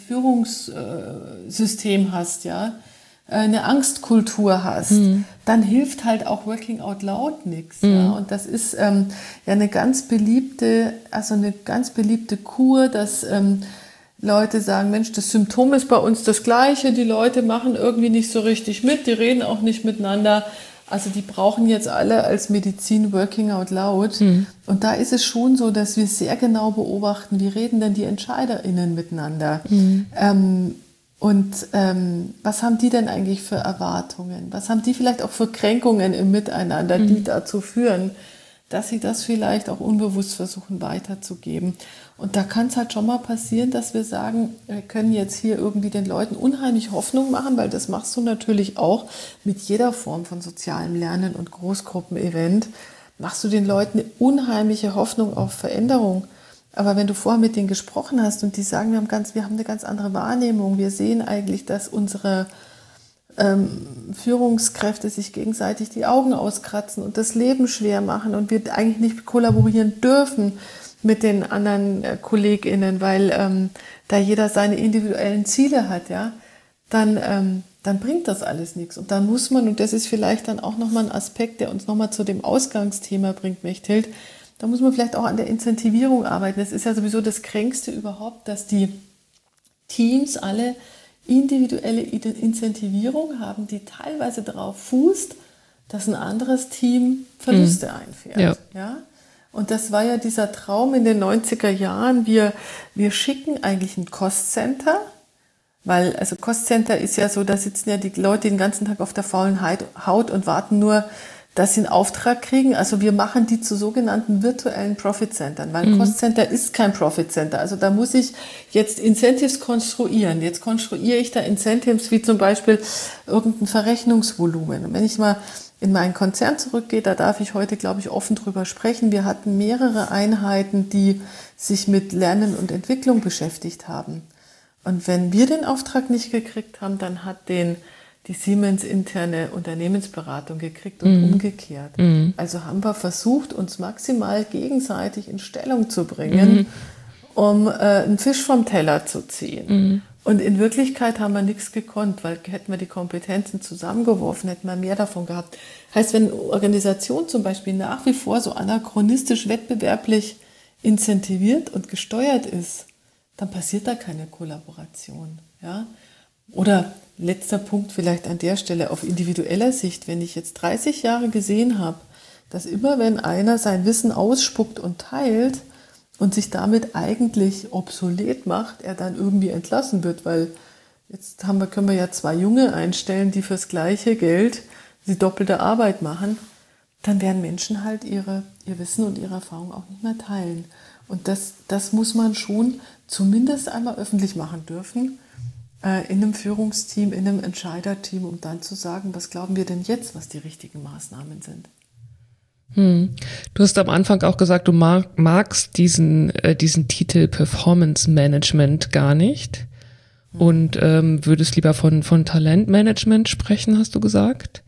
Führungssystem hast, ja, eine Angstkultur hast, mhm. dann hilft halt auch Working Out Loud nichts. Mhm. Ja? Und das ist ähm, ja eine ganz beliebte, also eine ganz beliebte Kur, dass ähm, Leute sagen, Mensch, das Symptom ist bei uns das gleiche, die Leute machen irgendwie nicht so richtig mit, die reden auch nicht miteinander. Also die brauchen jetzt alle als Medizin Working Out Loud. Mhm. Und da ist es schon so, dass wir sehr genau beobachten, wie reden denn die EntscheiderInnen miteinander. Mhm. Ähm, Und ähm, was haben die denn eigentlich für Erwartungen? Was haben die vielleicht auch für Kränkungen im Miteinander, die mhm. dazu führen, dass sie das vielleicht auch unbewusst versuchen weiterzugeben? Und da kann es halt schon mal passieren, dass wir sagen, wir können jetzt hier irgendwie den Leuten unheimlich Hoffnung machen, weil das machst du natürlich auch mit jeder Form von sozialem Lernen und Großgruppen-Event, machst du den Leuten eine unheimliche Hoffnung auf Veränderung. Aber wenn du vorher mit denen gesprochen hast und die sagen, wir haben, ganz, wir haben eine ganz andere Wahrnehmung, wir sehen eigentlich, dass unsere ähm, Führungskräfte sich gegenseitig die Augen auskratzen und das Leben schwer machen und wir eigentlich nicht kollaborieren dürfen mit den anderen äh, KollegInnen, weil ähm, da jeder seine individuellen Ziele hat, ja, dann, ähm, dann bringt das alles nichts. Und dann muss man, und das ist vielleicht dann auch nochmal ein Aspekt, der uns nochmal zu dem Ausgangsthema bringt, Mechthild, da muss man vielleicht auch an der Incentivierung arbeiten. Es ist ja sowieso das Kränkste überhaupt, dass die Teams alle individuelle Incentivierung haben, die teilweise darauf fußt, dass ein anderes Team Verluste mhm. einfährt. Ja. Ja? Und das war ja dieser Traum in den neunziger Jahren. Wir, wir schicken eigentlich ein Cost-Center, weil also Cost-Center ist ja so, da sitzen ja die Leute den ganzen Tag auf der faulen Haut und warten nur, dass sie einen Auftrag kriegen. Also wir machen die zu sogenannten virtuellen Profit-Centern, weil ein mhm. Cost-Center ist kein Profit-Center. Also da muss ich jetzt Incentives konstruieren. Jetzt konstruiere ich da Incentives wie zum Beispiel irgendein Verrechnungsvolumen. Und wenn ich mal in meinen Konzern zurückgehe, da darf ich heute, glaube ich, offen drüber sprechen. Wir hatten mehrere Einheiten, die sich mit Lernen und Entwicklung beschäftigt haben. Und wenn wir den Auftrag nicht gekriegt haben, dann hat den die Siemens interne Unternehmensberatung gekriegt und mm. umgekehrt. Mm. Also haben wir versucht, uns maximal gegenseitig in Stellung zu bringen, mm. um äh, einen Fisch vom Teller zu ziehen. Mm. Und in Wirklichkeit haben wir nichts gekonnt, weil hätten wir die Kompetenzen zusammengeworfen, hätten wir mehr davon gehabt. Heißt, wenn eine Organisation zum Beispiel nach wie vor so anachronistisch wettbewerblich incentiviert und gesteuert ist, dann passiert da keine Kollaboration. Ja? Oder letzter Punkt vielleicht an der Stelle auf individueller Sicht, wenn ich jetzt dreißig Jahre gesehen habe, dass immer wenn einer sein Wissen ausspuckt und teilt und sich damit eigentlich obsolet macht, er dann irgendwie entlassen wird, weil jetzt haben wir, können wir ja zwei Junge einstellen, die fürs gleiche Geld sie doppelte Arbeit machen, dann werden Menschen halt ihre, ihr Wissen und ihre Erfahrung auch nicht mehr teilen. Und das, das muss man schon zumindest einmal öffentlich machen dürfen, äh, in einem Führungsteam, in einem Entscheiderteam, um dann zu sagen, was glauben wir denn jetzt, was die richtigen Maßnahmen sind. Hm. Du hast am Anfang auch gesagt, du mag, magst diesen, äh, diesen Titel Performance Management gar nicht hm. und ähm, würdest lieber von, von Talentmanagement sprechen, hast du gesagt?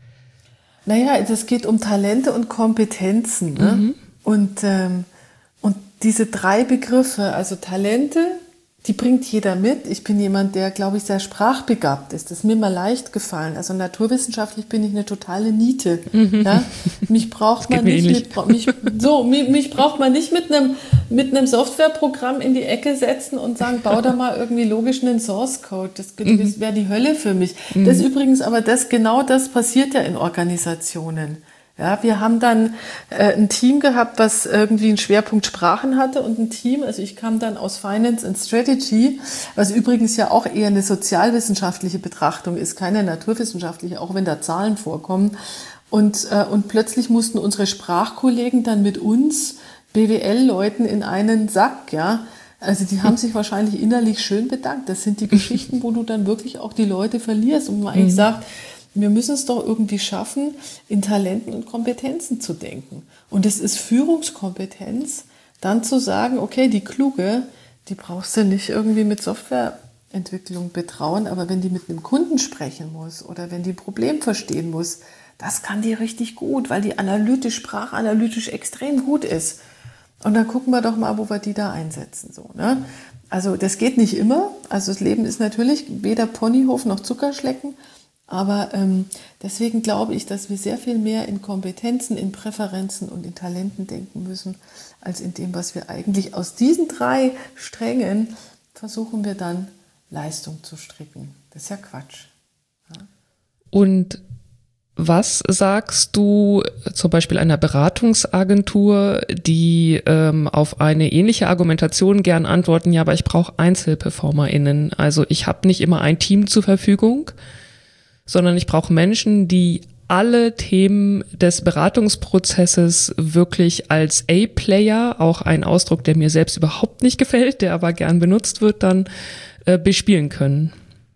Naja, es geht um Talente und Kompetenzen. Ne? Mhm. Und, ähm, und diese drei Begriffe, also Talente, die bringt jeder mit. Ich bin jemand, der, glaube ich, sehr sprachbegabt ist. Das ist mir mal leicht gefallen. Also naturwissenschaftlich bin ich eine totale Niete. Mhm. Ja? Mich braucht man nicht mit, mich, so, mich, mich braucht man nicht mit einem, mit einem Softwareprogramm in die Ecke setzen und sagen, bau da mal irgendwie logisch einen Source Code. Das, das wäre die Hölle für mich. Mhm. Das übrigens, aber das, genau das passiert ja in Organisationen. Ja, wir haben dann äh, ein Team gehabt, was irgendwie einen Schwerpunkt Sprachen hatte und ein Team, also ich kam dann aus Finance and Strategy, was übrigens ja auch eher eine sozialwissenschaftliche Betrachtung ist, keine naturwissenschaftliche, auch wenn da Zahlen vorkommen. Und, äh, und plötzlich mussten unsere Sprachkollegen dann mit uns B W L-Leuten in einen Sack, ja. Also die haben sich wahrscheinlich innerlich schön bedankt. Das sind die Geschichten, wo du dann wirklich auch die Leute verlierst und man eigentlich mhm. sagt, wir müssen es doch irgendwie schaffen, in Talenten und Kompetenzen zu denken. Und es ist Führungskompetenz, dann zu sagen, okay, die Kluge, die brauchst du nicht irgendwie mit Softwareentwicklung betrauen, aber wenn die mit einem Kunden sprechen muss oder wenn die ein Problem verstehen muss, das kann die richtig gut, weil die analytisch, sprachanalytisch extrem gut ist. Und dann gucken wir doch mal, wo wir die da einsetzen. So, ne? Also das geht nicht immer. Also das Leben ist natürlich weder Ponyhof noch Zuckerschlecken. Aber ähm, deswegen glaube ich, dass wir sehr viel mehr in Kompetenzen, in Präferenzen und in Talenten denken müssen, als in dem, was wir eigentlich aus diesen drei Strängen versuchen wir dann Leistung zu stricken. Das ist ja Quatsch. Ja? Und was sagst du zum Beispiel einer Beratungsagentur, die ähm, auf eine ähnliche Argumentation gern antworten, ja, aber ich brauche EinzelperformerInnen. Also ich habe nicht immer ein Team zur Verfügung, sondern ich brauche Menschen, die alle Themen des Beratungsprozesses wirklich als A-Player, auch ein Ausdruck, der mir selbst überhaupt nicht gefällt, der aber gern benutzt wird, dann äh, bespielen können.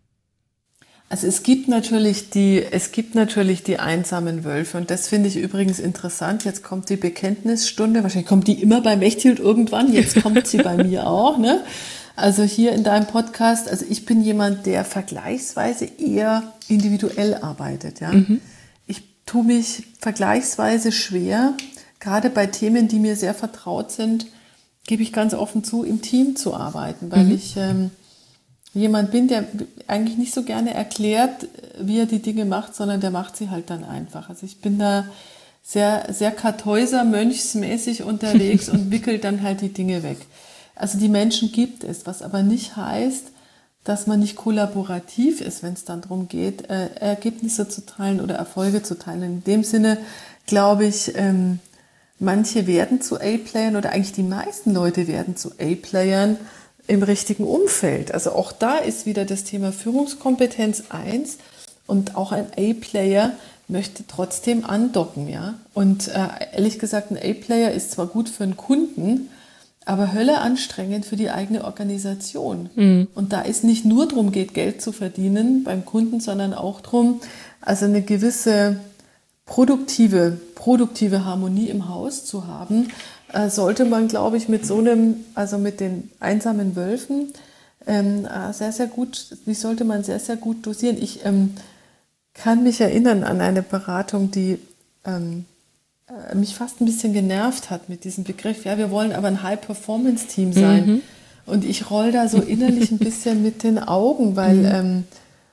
Also es gibt natürlich die, es gibt natürlich die einsamen Wölfe und das finde ich übrigens interessant. Jetzt kommt die Bekenntnisstunde, wahrscheinlich kommt die immer bei Mechthild irgendwann, jetzt kommt sie bei mir auch, ne? Also hier in deinem Podcast, also ich bin jemand, der vergleichsweise eher individuell arbeitet, ja. Mhm. Ich tue mich vergleichsweise schwer, gerade bei Themen, die mir sehr vertraut sind, gebe ich ganz offen zu, im Team zu arbeiten, weil mhm. ich ähm, jemand bin, der eigentlich nicht so gerne erklärt, wie er die Dinge macht, sondern der macht sie halt dann einfach. Also ich bin da sehr, sehr Kartäuser, mönchsmäßig unterwegs und wickelt dann halt die Dinge weg. Also die Menschen gibt es, was aber nicht heißt, dass man nicht kollaborativ ist, wenn es dann darum geht, äh, Ergebnisse zu teilen oder Erfolge zu teilen. In dem Sinne glaube ich, ähm, manche werden zu A-Playern oder eigentlich die meisten Leute werden zu A-Playern im richtigen Umfeld. Also auch da ist wieder das Thema Führungskompetenz eins und auch ein A-Player möchte trotzdem andocken, ja. Und äh, ehrlich gesagt, ein A-Player ist zwar gut für einen Kunden, aber Hölle anstrengend für die eigene Organisation. Mhm. Und da es nicht nur darum geht, Geld zu verdienen beim Kunden, sondern auch darum, also eine gewisse produktive, produktive Harmonie im Haus zu haben, äh, sollte man, glaube ich, mit so einem, also mit den einsamen Wölfen, ähm, sehr, sehr gut, die sollte man sehr, sehr gut dosieren. Ich ähm, kann mich erinnern an eine Beratung, die ähm, mich fast ein bisschen genervt hat mit diesem Begriff. Ja, wir wollen aber ein High-Performance-Team sein. Mhm. Und ich roll da so innerlich ein bisschen mit den Augen, weil mhm. ähm,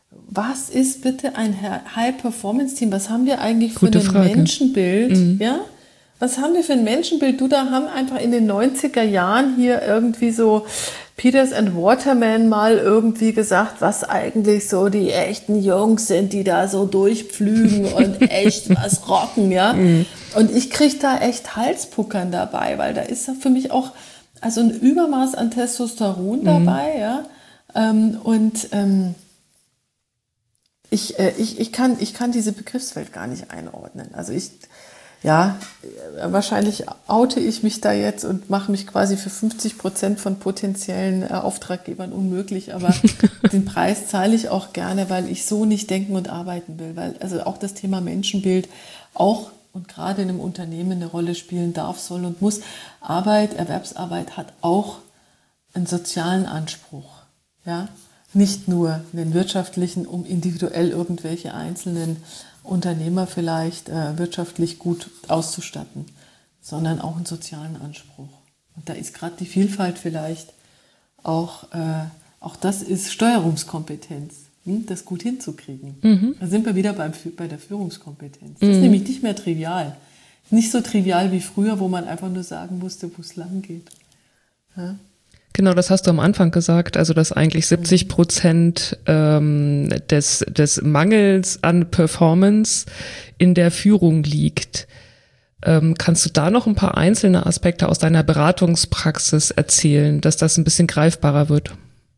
was ist bitte ein High-Performance-Team? Was haben wir eigentlich für Gute ein Frage. Menschenbild? Mhm. Ja? Was haben wir für ein Menschenbild? Du, da haben einfach in den neunziger Jahren hier irgendwie so Peters and Waterman mal irgendwie gesagt, was eigentlich so die echten Jungs sind, die da so durchpflügen und echt was rocken, ja. Mhm. Und ich kriege da echt Halspuckern dabei, weil da ist für mich auch also ein Übermaß an Testosteron dabei, mhm. ja. Ähm, und ähm, Ich, äh, ich, ich, kann, ich kann diese Begriffswelt gar nicht einordnen. Also ich, ja, wahrscheinlich oute ich mich da jetzt und mache mich quasi für fünfzig Prozent von potenziellen äh, Auftraggebern unmöglich, aber den Preis zahle ich auch gerne, weil ich so nicht denken und arbeiten will, weil also auch das Thema Menschenbild auch und gerade in einem Unternehmen eine Rolle spielen darf, soll und muss. Arbeit, Erwerbsarbeit hat auch einen sozialen Anspruch, ja, nicht nur einen wirtschaftlichen, um individuell irgendwelche einzelnen Unternehmer vielleicht äh, wirtschaftlich gut auszustatten, sondern auch einen sozialen Anspruch. Und da ist gerade die Vielfalt vielleicht auch, äh, auch das ist Steuerungskompetenz, hm, das gut hinzukriegen. Mhm. Da sind wir wieder beim, bei der Führungskompetenz. Das mhm. ist nämlich nicht mehr trivial. Nicht so trivial wie früher, wo man einfach nur sagen musste, wo es lang geht. Ja? Genau, das hast du am Anfang gesagt, also dass eigentlich siebzig Prozent ähm, des, des Mangels an Performance in der Führung liegt. Ähm, kannst du da noch ein paar einzelne Aspekte aus deiner Beratungspraxis erzählen, dass das ein bisschen greifbarer wird?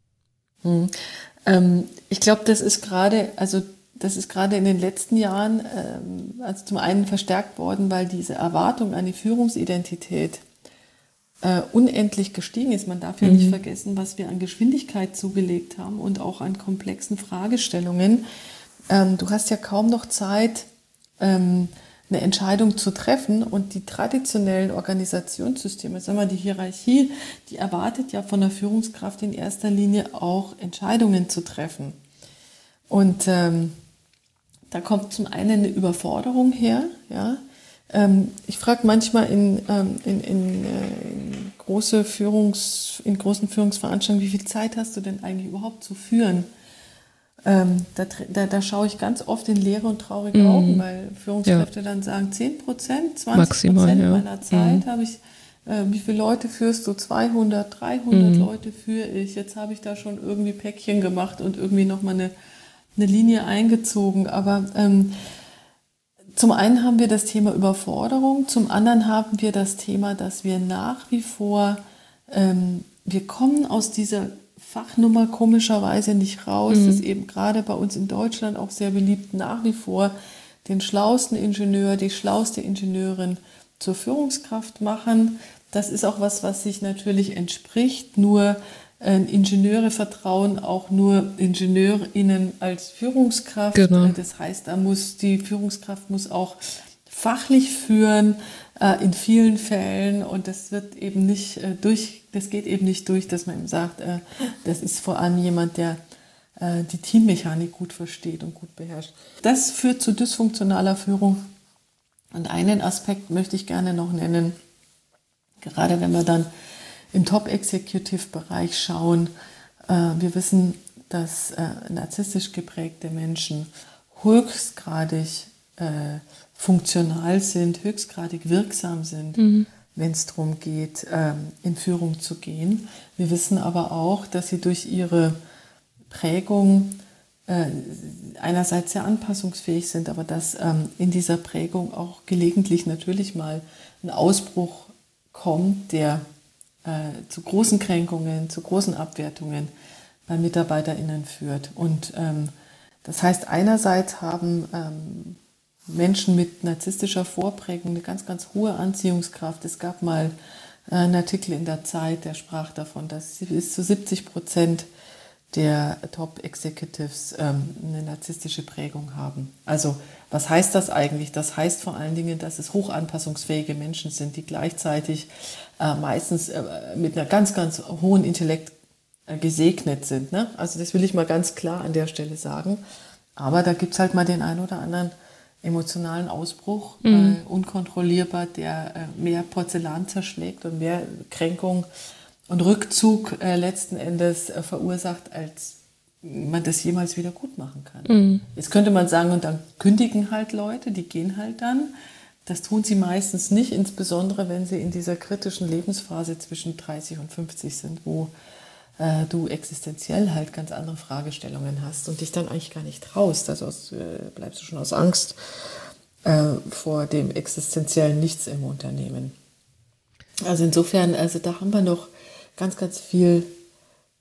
Hm. Ähm, ich glaube, das ist gerade, also das ist gerade in den letzten Jahren ähm, also zum einen verstärkt worden, weil diese Erwartung an die Führungsidentität Uh, unendlich gestiegen ist. Man darf ja mhm. nicht vergessen, was wir an Geschwindigkeit zugelegt haben und auch an komplexen Fragestellungen. Ähm, du hast ja kaum noch Zeit, ähm, eine Entscheidung zu treffen und die traditionellen Organisationssysteme, sagen wir die Hierarchie, die erwartet ja von der Führungskraft in erster Linie auch Entscheidungen zu treffen. Und ähm, da kommt zum einen eine Überforderung her, ja. Ich frage manchmal in, in, in, in, große Führungs, in großen Führungsveranstaltungen, wie viel Zeit hast du denn eigentlich überhaupt zu führen? Da, da, da schaue ich ganz oft in leere und traurige mm. Augen, weil Führungskräfte ja. dann sagen, zehn Prozent, zwanzig Prozent ja. meiner Zeit mm. habe ich, äh, wie viele Leute führst du? zweihundert, dreihundert mm. Leute führe ich. Jetzt habe ich da schon irgendwie Päckchen gemacht und irgendwie nochmal eine, eine Linie eingezogen. Aber ähm, zum einen haben wir das Thema Überforderung, zum anderen haben wir das Thema, dass wir nach wie vor, ähm, wir kommen aus dieser Fachnummer komischerweise nicht raus. Mhm. Das ist eben gerade bei uns in Deutschland auch sehr beliebt, nach wie vor den schlauesten Ingenieur, die schlauste Ingenieurin zur Führungskraft machen. Das ist auch was, was sich natürlich entspricht, nur Ingenieure vertrauen auch nur IngenieurInnen als Führungskraft. Genau. Das heißt, da muss die Führungskraft muss auch fachlich führen äh, in vielen Fällen und das wird eben nicht äh, durch, das geht eben nicht durch, dass man eben sagt, äh, das ist vor allem jemand, der äh, die Teammechanik gut versteht und gut beherrscht. Das führt zu dysfunktionaler Führung. Und einen Aspekt möchte ich gerne noch nennen, gerade wenn wir dann im Top-Executive-Bereich schauen. Wir wissen, dass narzisstisch geprägte Menschen höchstgradig funktional sind, höchstgradig wirksam sind, mhm. wenn es darum geht, in Führung zu gehen. Wir wissen aber auch, dass sie durch ihre Prägung einerseits sehr anpassungsfähig sind, aber dass in dieser Prägung auch gelegentlich natürlich mal ein Ausbruch kommt, der zu großen Kränkungen, zu großen Abwertungen bei MitarbeiterInnen führt. Und ähm, das heißt, einerseits haben ähm, Menschen mit narzisstischer Vorprägung eine ganz, ganz hohe Anziehungskraft. Es gab mal äh, einen Artikel in der Zeit, der sprach davon, dass bis zu siebzig Prozent der Top-Executives ähm, eine narzisstische Prägung haben. Also was heißt das eigentlich? Das heißt vor allen Dingen, dass es hochanpassungsfähige Menschen sind, die gleichzeitig äh, meistens äh, mit einer ganz, ganz hohen Intellekt äh, gesegnet sind. Ne? Also das will ich mal ganz klar an der Stelle sagen. Aber da gibt's halt mal den einen oder anderen emotionalen Ausbruch, mhm. äh, unkontrollierbar, der äh, mehr Porzellan zerschlägt und mehr Kränkung und Rückzug äh, letzten Endes äh, verursacht, als man das jemals wieder gut machen kann. Mhm. Jetzt könnte man sagen, und dann kündigen halt Leute, die gehen halt dann. Das tun sie meistens nicht, insbesondere wenn sie in dieser kritischen Lebensphase zwischen dreißig und fünfzig sind, wo äh, du existenziell halt ganz andere Fragestellungen hast und dich dann eigentlich gar nicht traust. Also aus, äh, bleibst du schon aus Angst äh, vor dem existenziellen Nichts im Unternehmen. Also insofern, also da haben wir noch ganz, ganz viel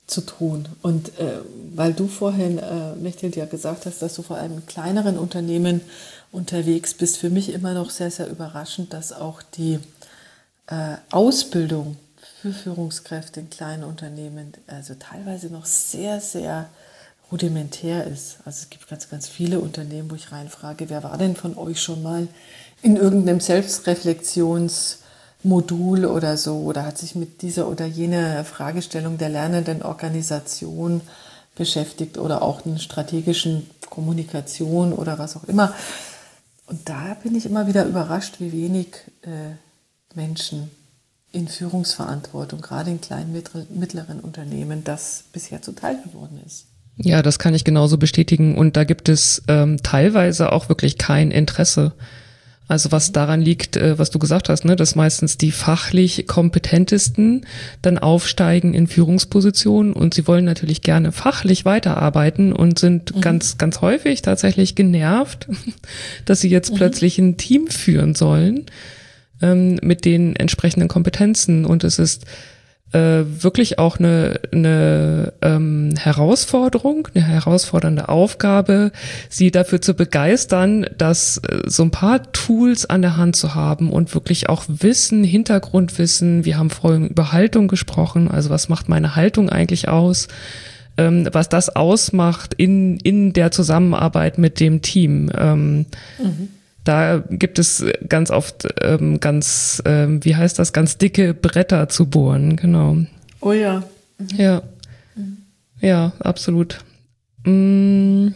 zu tun. Und äh, weil du vorhin, äh, Mechthild, ja gesagt hast, dass du vor allem in kleineren Unternehmen unterwegs bist, für mich immer noch sehr, sehr überraschend, dass auch die äh, Ausbildung für Führungskräfte in kleinen Unternehmen also teilweise noch sehr, sehr rudimentär ist. Also es gibt ganz, ganz viele Unternehmen, wo ich reinfrage, wer war denn von euch schon mal in irgendeinem Selbstreflexionsmodul oder so oder hat sich mit dieser oder jener Fragestellung der lernenden Organisation beschäftigt oder auch einer strategischen Kommunikation oder was auch immer. Und da bin ich immer wieder überrascht, wie wenig äh, Menschen in Führungsverantwortung, gerade in kleinen, mittleren Unternehmen, das bisher zuteil geworden ist. Ja, das kann ich genauso bestätigen. Und da gibt es ähm, teilweise auch wirklich kein Interesse. Also was daran liegt, äh, was du gesagt hast, ne, dass meistens die fachlich kompetentesten dann aufsteigen in Führungspositionen und sie wollen natürlich gerne fachlich weiterarbeiten und sind mhm. ganz, ganz häufig tatsächlich genervt, dass sie jetzt mhm. plötzlich ein Team führen sollen ähm, mit den entsprechenden Kompetenzen. Und es ist äh, wirklich auch eine, eine ähm, Herausforderung, eine herausfordernde Aufgabe, sie dafür zu begeistern, dass äh, so ein paar Tools an der Hand zu haben und wirklich auch Wissen, Hintergrundwissen. Wir haben vorhin über Haltung gesprochen, also was macht meine Haltung eigentlich aus, ähm, was das ausmacht in, in der Zusammenarbeit mit dem Team. Ähm, mhm. Da gibt es ganz oft ähm, ganz, ähm, wie heißt das, ganz dicke Bretter zu bohren, genau. Oh ja. Mhm. Ja, mhm. ja, absolut. Mm.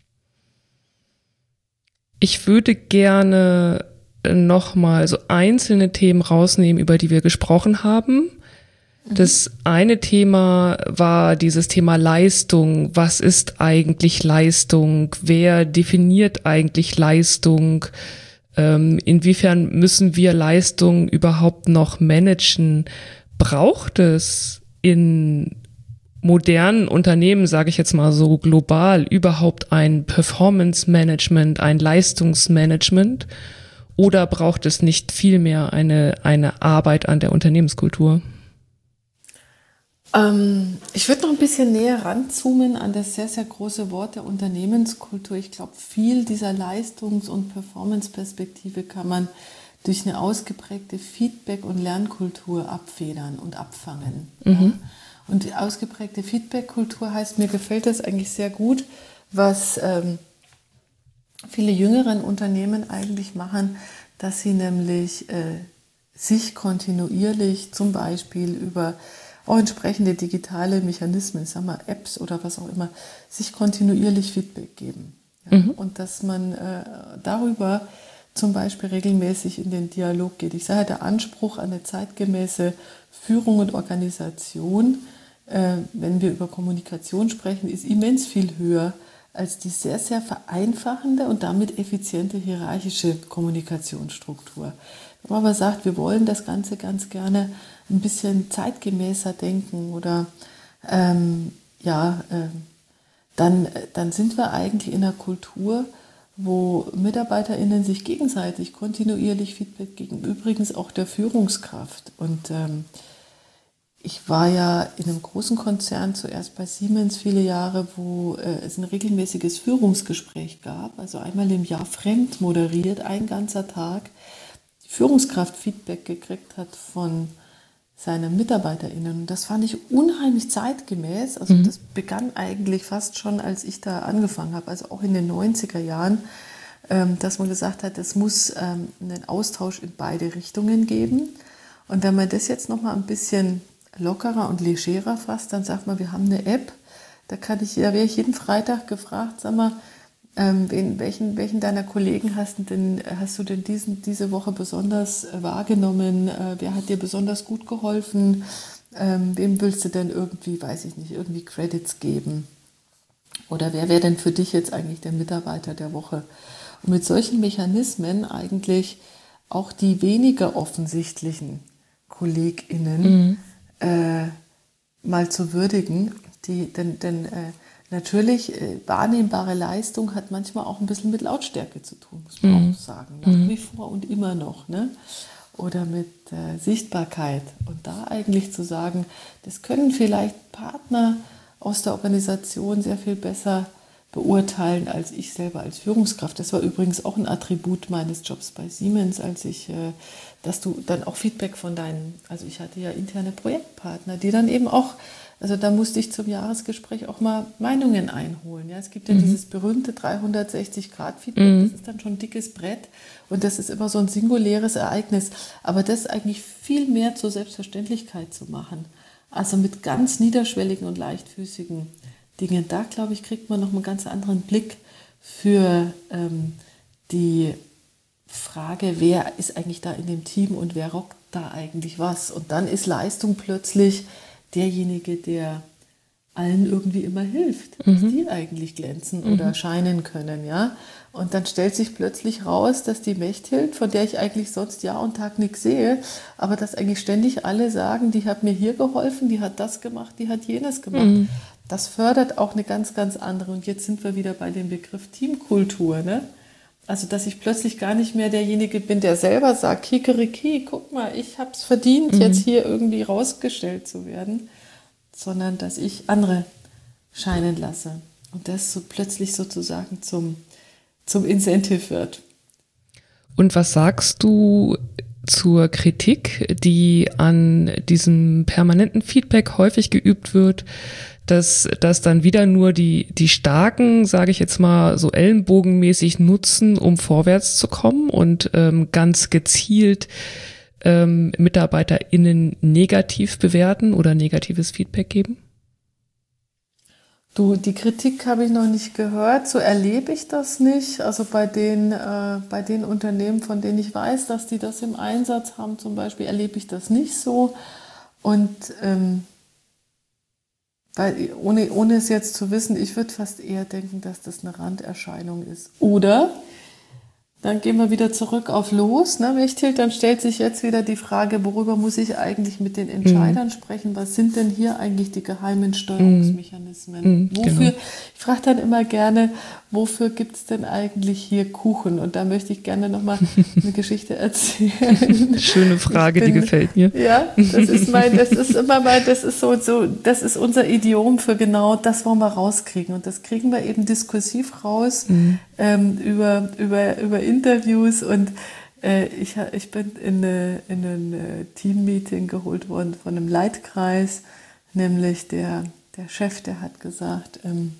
Ich würde gerne nochmal so einzelne Themen rausnehmen, über die wir gesprochen haben. Das eine Thema war dieses Thema Leistung. Was ist eigentlich Leistung? Wer definiert eigentlich Leistung? Ähm, inwiefern müssen wir Leistung überhaupt noch managen? Braucht es in modernen Unternehmen, sage ich jetzt mal so global, überhaupt ein Performance-Management, ein Leistungsmanagement? Oder braucht es nicht vielmehr eine, eine Arbeit an der Unternehmenskultur? Ich würde noch ein bisschen näher ranzoomen an das sehr, sehr große Wort der Unternehmenskultur. Ich glaube, viel dieser Leistungs- und Performance-Perspektive kann man durch eine ausgeprägte Feedback- und Lernkultur abfedern und abfangen. Mhm. Ja. Und die ausgeprägte Feedback-Kultur heißt, mir gefällt das eigentlich sehr gut, was ähm, viele jüngeren Unternehmen eigentlich machen, dass sie nämlich äh, sich kontinuierlich zum Beispiel über auch entsprechende digitale Mechanismen, sagen wir Apps oder was auch immer, sich kontinuierlich Feedback geben. Ja? Mhm. Und dass man äh, darüber zum Beispiel regelmäßig in den Dialog geht. Ich sage, der Anspruch an eine zeitgemäße Führung und Organisation, äh, wenn wir über Kommunikation sprechen, ist immens viel höher als die sehr, sehr vereinfachende und damit effiziente hierarchische Kommunikationsstruktur. Wenn man aber sagt, wir wollen das Ganze ganz gerne ein bisschen zeitgemäßer denken oder ähm, ja, äh, dann, dann sind wir eigentlich in einer Kultur, wo MitarbeiterInnen sich gegenseitig kontinuierlich Feedback geben, übrigens auch der Führungskraft. Und ähm, ich war ja in einem großen Konzern, zuerst bei Siemens viele Jahre, wo äh, es ein regelmäßiges Führungsgespräch gab, also einmal im Jahr fremd moderiert, ein ganzer Tag, die Führungskraft Feedback gekriegt hat von seine MitarbeiterInnen. Und das fand ich unheimlich zeitgemäß. Also mhm. das begann eigentlich fast schon, als ich da angefangen habe, also auch in den neunziger Jahren, ähm, dass man gesagt hat, es muss ähm, einen Austausch in beide Richtungen geben. Und wenn man das jetzt nochmal ein bisschen lockerer und legerer fasst, dann sagt man, wir haben eine App, da kann ich, da wäre ich jeden Freitag gefragt, sag mal, Ähm, wen, welchen, welchen deiner Kollegen hast du denn, hast du denn diesen, diese Woche besonders wahrgenommen? Äh, wer hat dir besonders gut geholfen? Ähm, wem willst du denn irgendwie, weiß ich nicht, irgendwie Credits geben? Oder wer wäre denn für dich jetzt eigentlich der Mitarbeiter der Woche? Und mit solchen Mechanismen eigentlich auch die weniger offensichtlichen KollegInnen mhm. äh, mal zu würdigen, die, denn, denn äh, natürlich, äh, wahrnehmbare Leistung hat manchmal auch ein bisschen mit Lautstärke zu tun, muss man mhm. auch sagen, nach mhm. wie vor und immer noch. Ne? oder mit äh, Sichtbarkeit. Und da eigentlich zu sagen, das können vielleicht Partner aus der Organisation sehr viel besser beurteilen als ich selber als Führungskraft. Das war übrigens auch ein Attribut meines Jobs bei Siemens, als ich, äh, dass du dann auch Feedback von deinen, also ich hatte ja interne Projektpartner, die dann eben auch, also da musste ich zum Jahresgespräch auch mal Meinungen einholen. Ja, es gibt ja mhm. dieses berühmte dreihundertsechzig Grad Feedback, mhm. das ist dann schon ein dickes Brett und das ist immer so ein singuläres Ereignis. Aber das eigentlich viel mehr zur Selbstverständlichkeit zu machen, also mit ganz niederschwelligen und leichtfüßigen Dingen. Da, glaube ich, kriegt man noch einen ganz anderen Blick für ähm, die Frage, wer ist eigentlich da in dem Team und wer rockt da eigentlich was. Und dann ist Leistung plötzlich derjenige, der allen irgendwie immer hilft, dass mhm. die eigentlich glänzen mhm. oder scheinen können. Ja? Und dann stellt sich plötzlich raus, dass die Mechthild, von der ich eigentlich sonst Jahr und Tag nichts sehe, aber dass eigentlich ständig alle sagen, die hat mir hier geholfen, die hat das gemacht, die hat jenes gemacht. Mhm. Das fördert auch eine ganz, ganz andere. Und jetzt sind wir wieder bei dem Begriff Teamkultur. Ne? Also, dass ich plötzlich gar nicht mehr derjenige bin, der selber sagt, Kikeriki, guck mal, ich habe es verdient, mhm. jetzt hier irgendwie rausgestellt zu werden, sondern dass ich andere scheinen lasse. Und das so plötzlich sozusagen zum, zum Incentive wird. Und was sagst du zur Kritik, die an diesem permanenten Feedback häufig geübt wird, dass das dann wieder nur die die Starken, sage ich jetzt mal, so ellenbogenmäßig nutzen, um vorwärts zu kommen und ähm, ganz gezielt ähm, MitarbeiterInnen negativ bewerten oder negatives Feedback geben? Du, die Kritik habe ich noch nicht gehört, so erlebe ich das nicht. Also bei den, äh, bei den Unternehmen, von denen ich weiß, dass die das im Einsatz haben zum Beispiel, erlebe ich das nicht so. Und ähm, weil, ohne, ohne es jetzt zu wissen, ich würde fast eher denken, dass das eine Randerscheinung ist. Oder, dann gehen wir wieder zurück auf los, ne, Mechthild, dann stellt sich jetzt wieder die Frage, worüber muss ich eigentlich mit den Entscheidern mhm. sprechen? Was sind denn hier eigentlich die geheimen Steuerungsmechanismen? Mhm, wofür, genau. Ich frage dann immer gerne, wofür gibt es denn eigentlich hier Kuchen? Und da möchte ich gerne nochmal eine Geschichte erzählen. Schöne Frage, bin, die gefällt mir. Ja, das ist mein, das ist immer mein, das ist so, so, das ist unser Idiom für genau das wollen wir rauskriegen. Und das kriegen wir eben diskursiv raus mhm. ähm, über, über, über Interviews und äh, ich, ich bin in, eine, in ein Teammeeting geholt worden von einem Leitkreis, nämlich der, der Chef, der hat gesagt, ähm,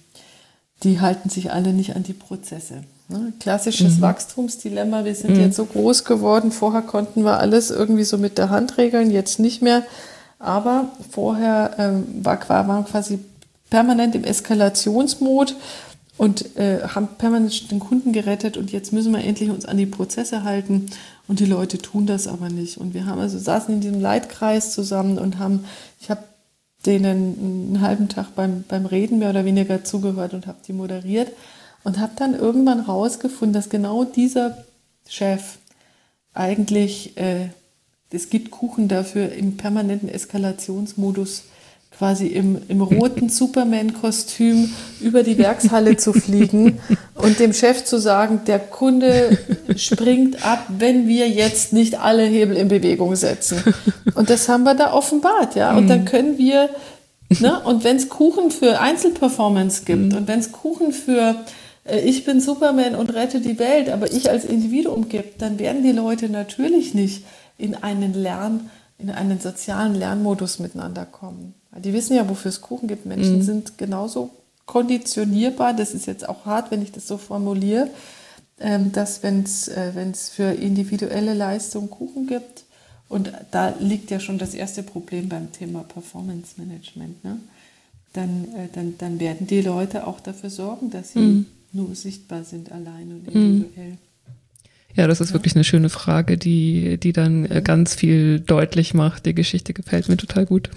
die halten sich alle nicht an die Prozesse. Ne? Klassisches mhm. Wachstumsdilemma, wir sind mhm. jetzt so groß geworden, vorher konnten wir alles irgendwie so mit der Hand regeln, jetzt nicht mehr, aber vorher ähm, war, waren quasi permanent im Eskalationsmod und äh, haben permanent den Kunden gerettet und jetzt müssen wir endlich uns an die Prozesse halten und die Leute tun das aber nicht. Und wir haben also saßen in diesem Leitkreis zusammen und haben, ich habe denen einen halben Tag beim, beim Reden mehr oder weniger zugehört und habe die moderiert und habe dann irgendwann rausgefunden, dass genau dieser Chef eigentlich, äh, es gibt Kuchen dafür, im permanenten Eskalationsmodus quasi im, im roten Superman-Kostüm über die Werkshalle zu fliegen und dem Chef zu sagen, der Kunde springt ab, wenn wir jetzt nicht alle Hebel in Bewegung setzen. Und das haben wir da offenbart, ja. Und dann können wir, ne, und wenn es Kuchen für Einzelperformance gibt und wenn es Kuchen für äh, ich bin Superman und rette die Welt, aber ich als Individuum gibt, dann werden die Leute natürlich nicht in einen Lern, in einen sozialen Lernmodus miteinander kommen. Die wissen ja, wofür es Kuchen gibt. Menschen mhm. sind genauso konditionierbar, das ist jetzt auch hart, wenn ich das so formuliere, dass wenn es wenn es für individuelle Leistung Kuchen gibt, und da liegt ja schon das erste Problem beim Thema Performance Management, ne? dann, dann, dann werden die Leute auch dafür sorgen, dass sie mhm. nur sichtbar sind, allein und individuell. Ja, das ist ja. wirklich eine schöne Frage, die, die dann mhm. ganz viel deutlich macht. Die Geschichte gefällt mir total gut.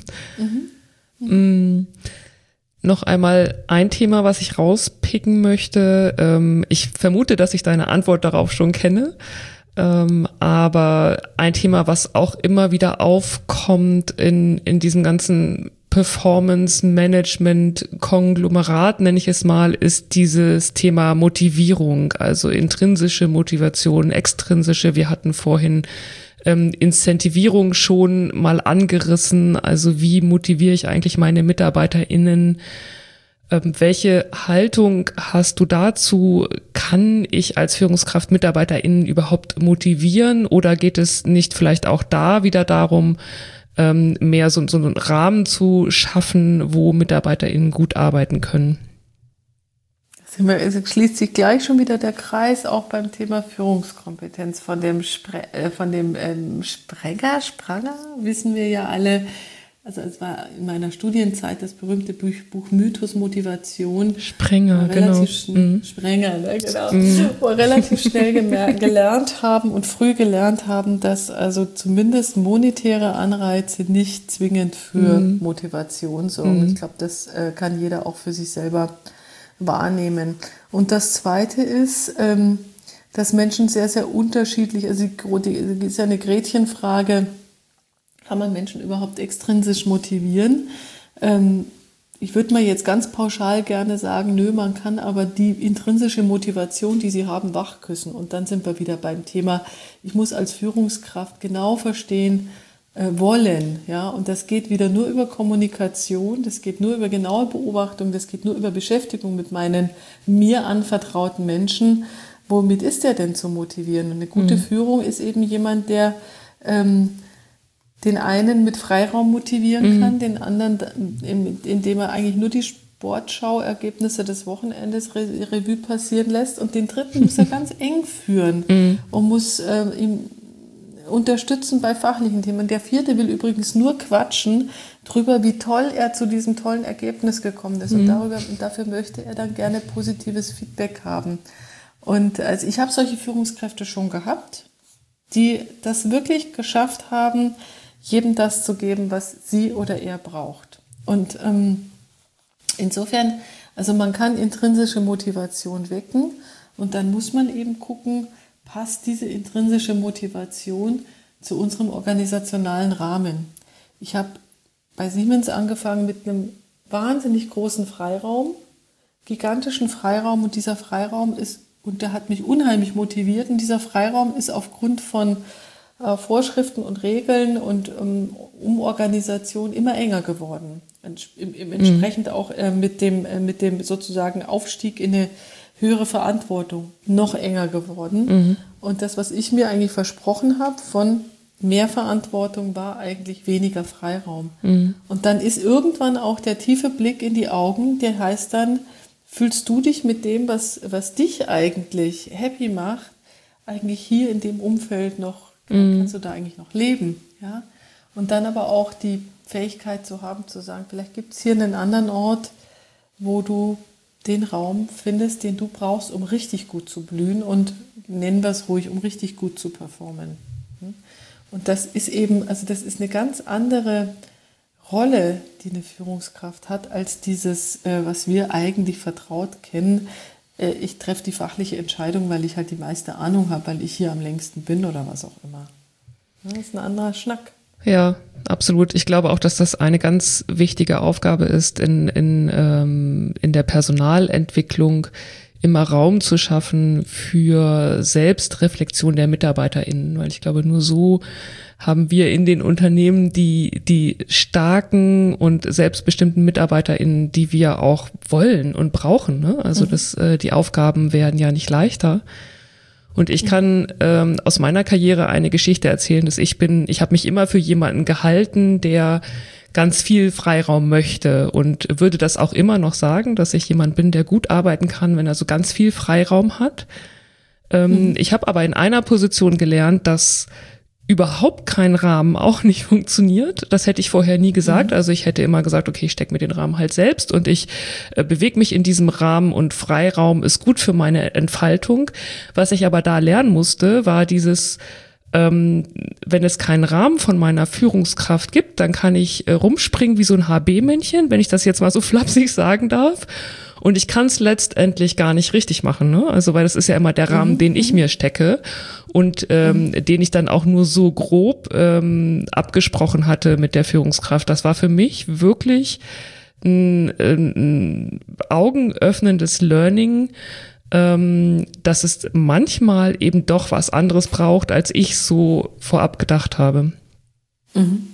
Mhm. Mhm. Noch einmal ein Thema, was ich rauspicken möchte. Ich vermute, dass ich deine Antwort darauf schon kenne. Aber ein Thema, was auch immer wieder aufkommt in, in diesem ganzen Performance-Management-Konglomerat, nenne ich es mal, ist dieses Thema Motivierung, also intrinsische Motivation, extrinsische. Wir hatten vorhin ähm, Incentivierung schon mal angerissen. Also wie motiviere ich eigentlich meine MitarbeiterInnen? Ähm, welche Haltung hast du dazu? Kann ich als Führungskraft MitarbeiterInnen überhaupt motivieren? Oder geht es nicht vielleicht auch da wieder darum, ähm, mehr so, so einen Rahmen zu schaffen, wo MitarbeiterInnen gut arbeiten können? Es schließt sich gleich schon wieder der Kreis, auch beim Thema Führungskompetenz. Von dem, Spre äh, von dem ähm, Sprenger, Spranger wissen wir ja alle, also es war in meiner Studienzeit das berühmte Buch, Buch Mythos Motivation. Sprenger, genau. Mhm. Sprenger, ne, genau. Mhm. Wo wir relativ schnell gelernt haben und früh gelernt haben, dass also zumindest monetäre Anreize nicht zwingend für mhm. Motivation sorgen. Mhm. Ich glaube, das äh, kann jeder auch für sich selber wahrnehmen. Und das Zweite ist, ähm, dass Menschen sehr, sehr unterschiedlich, also die, die ist ja eine Gretchenfrage, kann man Menschen überhaupt extrinsisch motivieren? Ähm, ich würde mal jetzt ganz pauschal gerne sagen, nö, man kann aber die intrinsische Motivation, die sie haben, wachküssen. Und dann sind wir wieder beim Thema, ich muss als Führungskraft genau verstehen, äh, wollen, ja, und das geht wieder nur über Kommunikation, das geht nur über genaue Beobachtung, das geht nur über Beschäftigung mit meinen mir anvertrauten Menschen. Womit ist der denn zu motivieren? Und eine gute mhm. Führung ist eben jemand, der ähm, den einen mit Freiraum motivieren kann, mhm. den anderen, indem er eigentlich nur die Sportschau-Ergebnisse des Wochenendes Revue passieren lässt, und den dritten muss er ganz eng führen mhm. und muss äh, ihm unterstützen bei fachlichen Themen. Der vierte will übrigens nur quatschen drüber, wie toll er zu diesem tollen Ergebnis gekommen ist. Mhm. Und darüber, und dafür möchte er dann gerne positives Feedback haben. Und also ich habe solche Führungskräfte schon gehabt, die das wirklich geschafft haben, jedem das zu geben, was sie oder er braucht. Und ähm, insofern, also man kann intrinsische Motivation wecken, und dann muss man eben gucken, passt diese intrinsische Motivation zu unserem organisationalen Rahmen. Ich habe bei Siemens angefangen mit einem wahnsinnig großen Freiraum, gigantischen Freiraum, und dieser Freiraum ist, und der hat mich unheimlich motiviert, und dieser Freiraum ist aufgrund von äh, Vorschriften und Regeln und ähm, Umorganisation immer enger geworden. Im, im, entsprechend mhm. auch äh, mit dem, äh, mit dem sozusagen Aufstieg in eine höhere Verantwortung noch enger geworden. Mhm. Und das, was ich mir eigentlich versprochen habe von mehr Verantwortung, war eigentlich weniger Freiraum. Mhm. Und dann ist irgendwann auch der tiefe Blick in die Augen, der heißt dann, fühlst du dich mit dem, was, was dich eigentlich happy macht, eigentlich hier in dem Umfeld noch, mhm. kannst du da eigentlich noch leben? Ja? Und dann aber auch die Fähigkeit zu haben, zu sagen, vielleicht gibt es hier einen anderen Ort, wo du den Raum findest, den du brauchst, um richtig gut zu blühen, und nennen wir es ruhig, um richtig gut zu performen. Und das ist eben, also das ist eine ganz andere Rolle, die eine Führungskraft hat, als dieses, was wir eigentlich vertraut kennen. Ich treffe die fachliche Entscheidung, weil ich halt die meiste Ahnung habe, weil ich hier am längsten bin oder was auch immer. Das ist ein anderer Schnack. Ja, absolut. Ich glaube auch, dass das eine ganz wichtige Aufgabe ist, in, in, ähm, in der Personalentwicklung immer Raum zu schaffen für Selbstreflexion der MitarbeiterInnen, weil ich glaube, nur so haben wir in den Unternehmen die, die starken und selbstbestimmten MitarbeiterInnen, die wir auch wollen und brauchen, ne? Also mhm. das, äh, die Aufgaben werden ja nicht leichter. Und ich kann ähm, aus meiner Karriere eine Geschichte erzählen, dass ich bin, ich habe mich immer für jemanden gehalten, der ganz viel Freiraum möchte, und würde das auch immer noch sagen, dass ich jemand bin, der gut arbeiten kann, wenn er so ganz viel Freiraum hat. Ähm, mhm. Ich habe aber in einer Position gelernt, dass überhaupt kein Rahmen auch nicht funktioniert. Das hätte ich vorher nie gesagt. Mhm. Also ich hätte immer gesagt, okay, ich stecke mir den Rahmen halt selbst und ich äh, bewege mich in diesem Rahmen, und Freiraum ist gut für meine Entfaltung. Was ich aber da lernen musste, war dieses, ähm, wenn es keinen Rahmen von meiner Führungskraft gibt, dann kann ich äh, rumspringen wie so ein H B-Männchen, wenn ich das jetzt mal so flapsig sagen darf. Und ich kann es letztendlich gar nicht richtig machen, ne? Also weil das ist ja immer der Rahmen, mhm. den ich mir stecke und ähm, mhm. den ich dann auch nur so grob ähm, abgesprochen hatte mit der Führungskraft. Das war für mich wirklich ein, ein augenöffnendes Learning, ähm, dass es manchmal eben doch was anderes braucht, als ich so vorab gedacht habe. Mhm.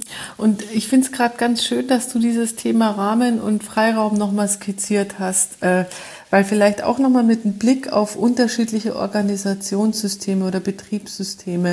Und ich finde es gerade ganz schön, dass du dieses Thema Rahmen und Freiraum nochmal skizziert hast, äh, weil vielleicht auch nochmal mit einem Blick auf unterschiedliche Organisationssysteme oder Betriebssysteme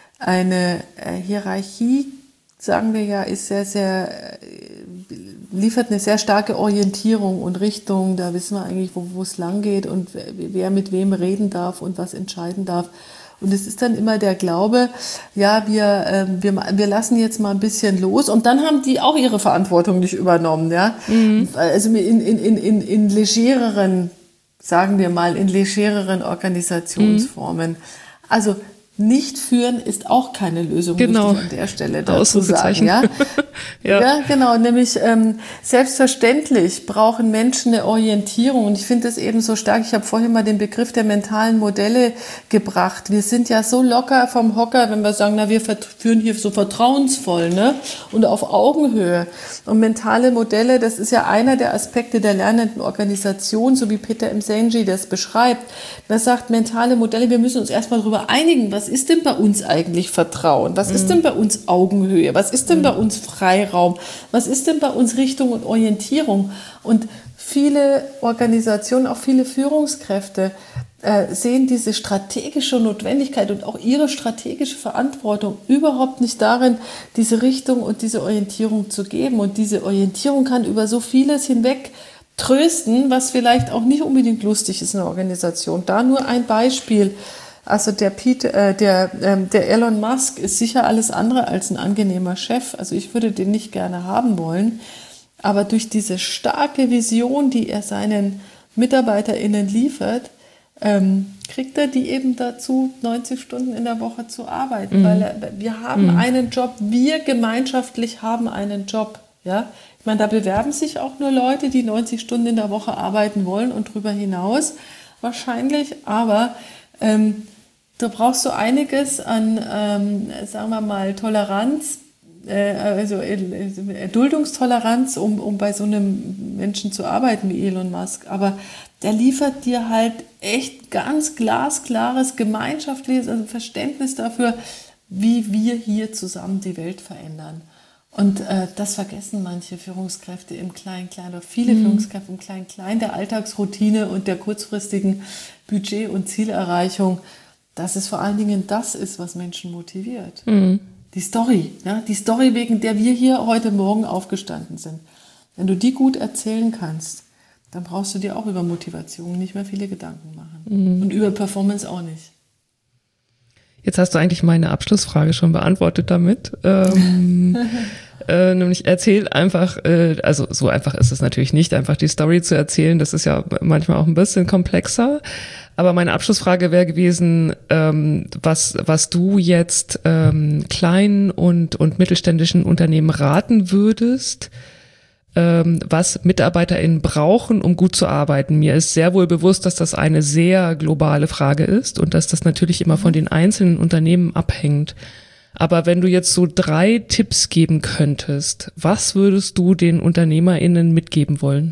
eine äh, Hierarchie, sagen wir ja, ist sehr, sehr, äh, liefert eine sehr starke Orientierung und Richtung. Da wissen wir eigentlich, wo wo es lang geht und wer, wer mit wem reden darf und was entscheiden darf. Und es ist dann immer der Glaube, ja, wir, äh, wir, wir lassen jetzt mal ein bisschen los. Und dann haben die auch ihre Verantwortung nicht übernommen. Ja? Mhm. Also in, in, in, in, in legereren, sagen wir mal, in legereren Organisationsformen. Mhm. Also nicht führen ist auch keine Lösung, genau. Möchte ich an der Stelle dazu sagen. Ja? ja. ja, genau. Nämlich ähm, selbstverständlich brauchen Menschen eine Orientierung. Und ich finde das eben so stark. Ich habe vorhin mal den Begriff der mentalen Modelle gebracht. Wir sind ja so locker vom Hocker, wenn wir sagen, na, wir führen hier so vertrauensvoll, ne? Und auf Augenhöhe. Und mentale Modelle, das ist ja einer der Aspekte der lernenden Organisation, so wie Peter Msenji das beschreibt. Er sagt, mentale Modelle, wir müssen uns erstmal darüber einigen, was ist denn bei uns eigentlich Vertrauen? Was ist denn bei uns Augenhöhe? Was ist denn bei uns Freiraum? Was ist denn bei uns Richtung und Orientierung? Und viele Organisationen, auch viele Führungskräfte äh, sehen diese strategische Notwendigkeit und auch ihre strategische Verantwortung überhaupt nicht darin, diese Richtung und diese Orientierung zu geben. Und diese Orientierung kann über so vieles hinweg trösten, was vielleicht auch nicht unbedingt lustig ist in der Organisation. Da nur ein Beispiel. Also der, Pete, äh, der, ähm, der Elon Musk ist sicher alles andere als ein angenehmer Chef. Also ich würde den nicht gerne haben wollen. Aber durch diese starke Vision, die er seinen MitarbeiterInnen liefert, ähm, kriegt er die eben dazu, neunzig Stunden in der Woche zu arbeiten. Mhm. Weil er, wir haben mhm. einen Job, wir gemeinschaftlich haben einen Job. Ja? Ich meine, da bewerben sich auch nur Leute, die neunzig Stunden in der Woche arbeiten wollen und darüber hinaus wahrscheinlich. Aber ähm, da brauchst du einiges an, ähm, sagen wir mal, Toleranz, äh, also Erduldungstoleranz, um, um bei so einem Menschen zu arbeiten wie Elon Musk. Aber der liefert dir halt echt ganz glasklares, gemeinschaftliches also Verständnis dafür, wie wir hier zusammen die Welt verändern. Und äh, das vergessen manche Führungskräfte im Klein-Klein, oder viele mhm. Führungskräfte im Klein-Klein, der Alltagsroutine und der kurzfristigen Budget- und Zielerreichung, dass es vor allen Dingen das ist, was Menschen motiviert. Mhm. Die Story, ja, die Story, wegen der wir hier heute Morgen aufgestanden sind. Wenn du die gut erzählen kannst, dann brauchst du dir auch über Motivation nicht mehr viele Gedanken machen. Mhm. Und über Performance auch nicht. Jetzt hast du eigentlich meine Abschlussfrage schon beantwortet damit. Ähm, äh, nämlich erzähl einfach, äh, also so einfach ist es natürlich nicht, einfach die Story zu erzählen. Das ist ja manchmal auch ein bisschen komplexer. Aber meine Abschlussfrage wäre gewesen, ähm, was was du jetzt ähm, kleinen und und mittelständischen Unternehmen raten würdest, ähm, was MitarbeiterInnen brauchen, um gut zu arbeiten. Mir ist sehr wohl bewusst, dass das eine sehr globale Frage ist und dass das natürlich immer von den einzelnen Unternehmen abhängt. Aber wenn du jetzt so drei Tipps geben könntest, was würdest du den UnternehmerInnen mitgeben wollen?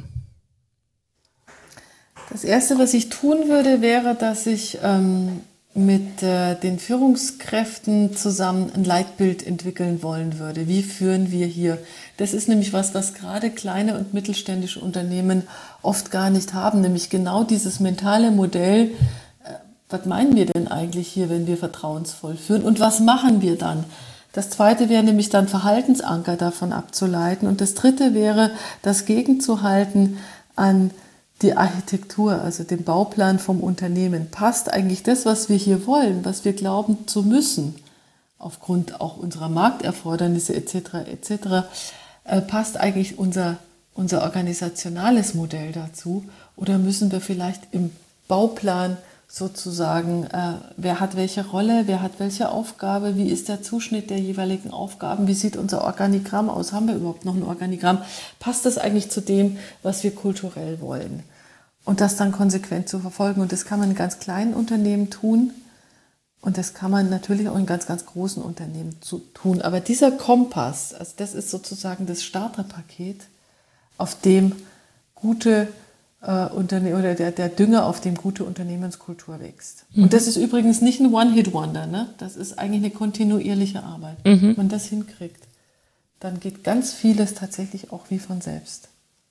Das Erste, was ich tun würde, wäre, dass ich ähm, mit äh, den Führungskräften zusammen ein Leitbild entwickeln wollen würde. Wie führen wir hier? Das ist nämlich was, was gerade kleine und mittelständische Unternehmen oft gar nicht haben, nämlich genau dieses mentale Modell. Äh, was meinen wir denn eigentlich hier, wenn wir vertrauensvoll führen? Und was machen wir dann? Das Zweite wäre nämlich dann Verhaltensanker davon abzuleiten. Und das Dritte wäre, das gegenzuhalten an die Architektur, also den Bauplan vom Unternehmen. Passt eigentlich das, was wir hier wollen, was wir glauben zu müssen, aufgrund auch unserer Markterfordernisse et cetera et cetera, äh, passt eigentlich unser, unser organisationales Modell dazu? Oder müssen wir vielleicht im Bauplan sozusagen, äh, wer hat welche Rolle, wer hat welche Aufgabe, wie ist der Zuschnitt der jeweiligen Aufgaben, wie sieht unser Organigramm aus, haben wir überhaupt noch ein Organigramm, passt das eigentlich zu dem, was wir kulturell wollen? Und das dann konsequent zu verfolgen. Und das kann man in ganz kleinen Unternehmen tun und das kann man natürlich auch in ganz, ganz großen Unternehmen zu, tun. Aber dieser Kompass, also das ist sozusagen das Starterpaket, auf dem gute äh, Unterne- oder der, der Dünger, auf dem gute Unternehmenskultur wächst. Mhm. Und das ist übrigens nicht ein One-Hit-Wonder, ne? Das ist eigentlich eine kontinuierliche Arbeit. Mhm. Wenn man das hinkriegt, dann geht ganz vieles tatsächlich auch wie von selbst.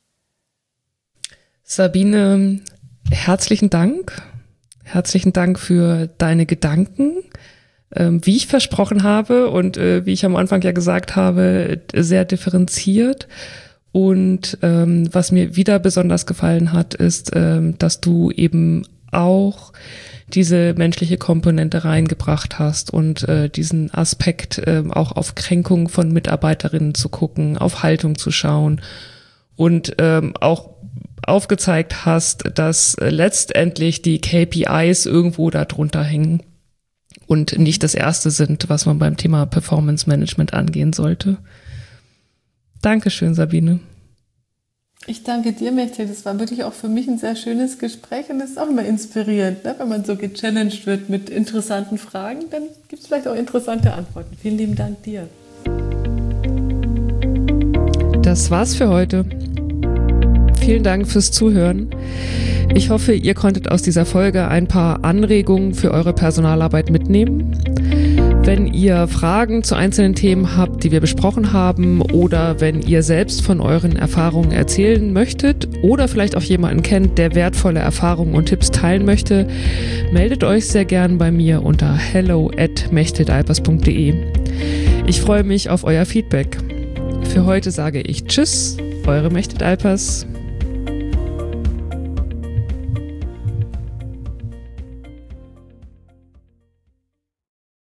Sabine, herzlichen Dank. Herzlichen Dank für deine Gedanken. Ähm, wie ich versprochen habe und äh, wie ich am Anfang ja gesagt habe, sehr differenziert. Und ähm, was mir wieder besonders gefallen hat, ist, ähm, dass du eben auch diese menschliche Komponente reingebracht hast und äh, diesen Aspekt äh, auch auf Kränkung von Mitarbeiterinnen zu gucken, auf Haltung zu schauen und ähm, auch aufgezeigt hast, dass äh, letztendlich die K P Is irgendwo da drunter hängen und nicht das Erste sind, was man beim Thema Performance Management angehen sollte. Dankeschön, Sabine. Ich danke dir, Mechthild. Das war wirklich auch für mich ein sehr schönes Gespräch und es ist auch immer inspirierend, ne? Wenn man so gechallenged wird mit interessanten Fragen, dann gibt es vielleicht auch interessante Antworten. Vielen lieben Dank dir. Das war's für heute. Vielen Dank fürs Zuhören. Ich hoffe, ihr konntet aus dieser Folge ein paar Anregungen für eure Personalarbeit mitnehmen. Wenn ihr Fragen zu einzelnen Themen habt, die wir besprochen haben, oder wenn ihr selbst von euren Erfahrungen erzählen möchtet oder vielleicht auch jemanden kennt, der wertvolle Erfahrungen und Tipps teilen möchte, meldet euch sehr gern bei mir unter hello at mechthildalpers punkt de. Ich freue mich auf euer Feedback. Für heute sage ich Tschüss, eure Mechthild Alpers.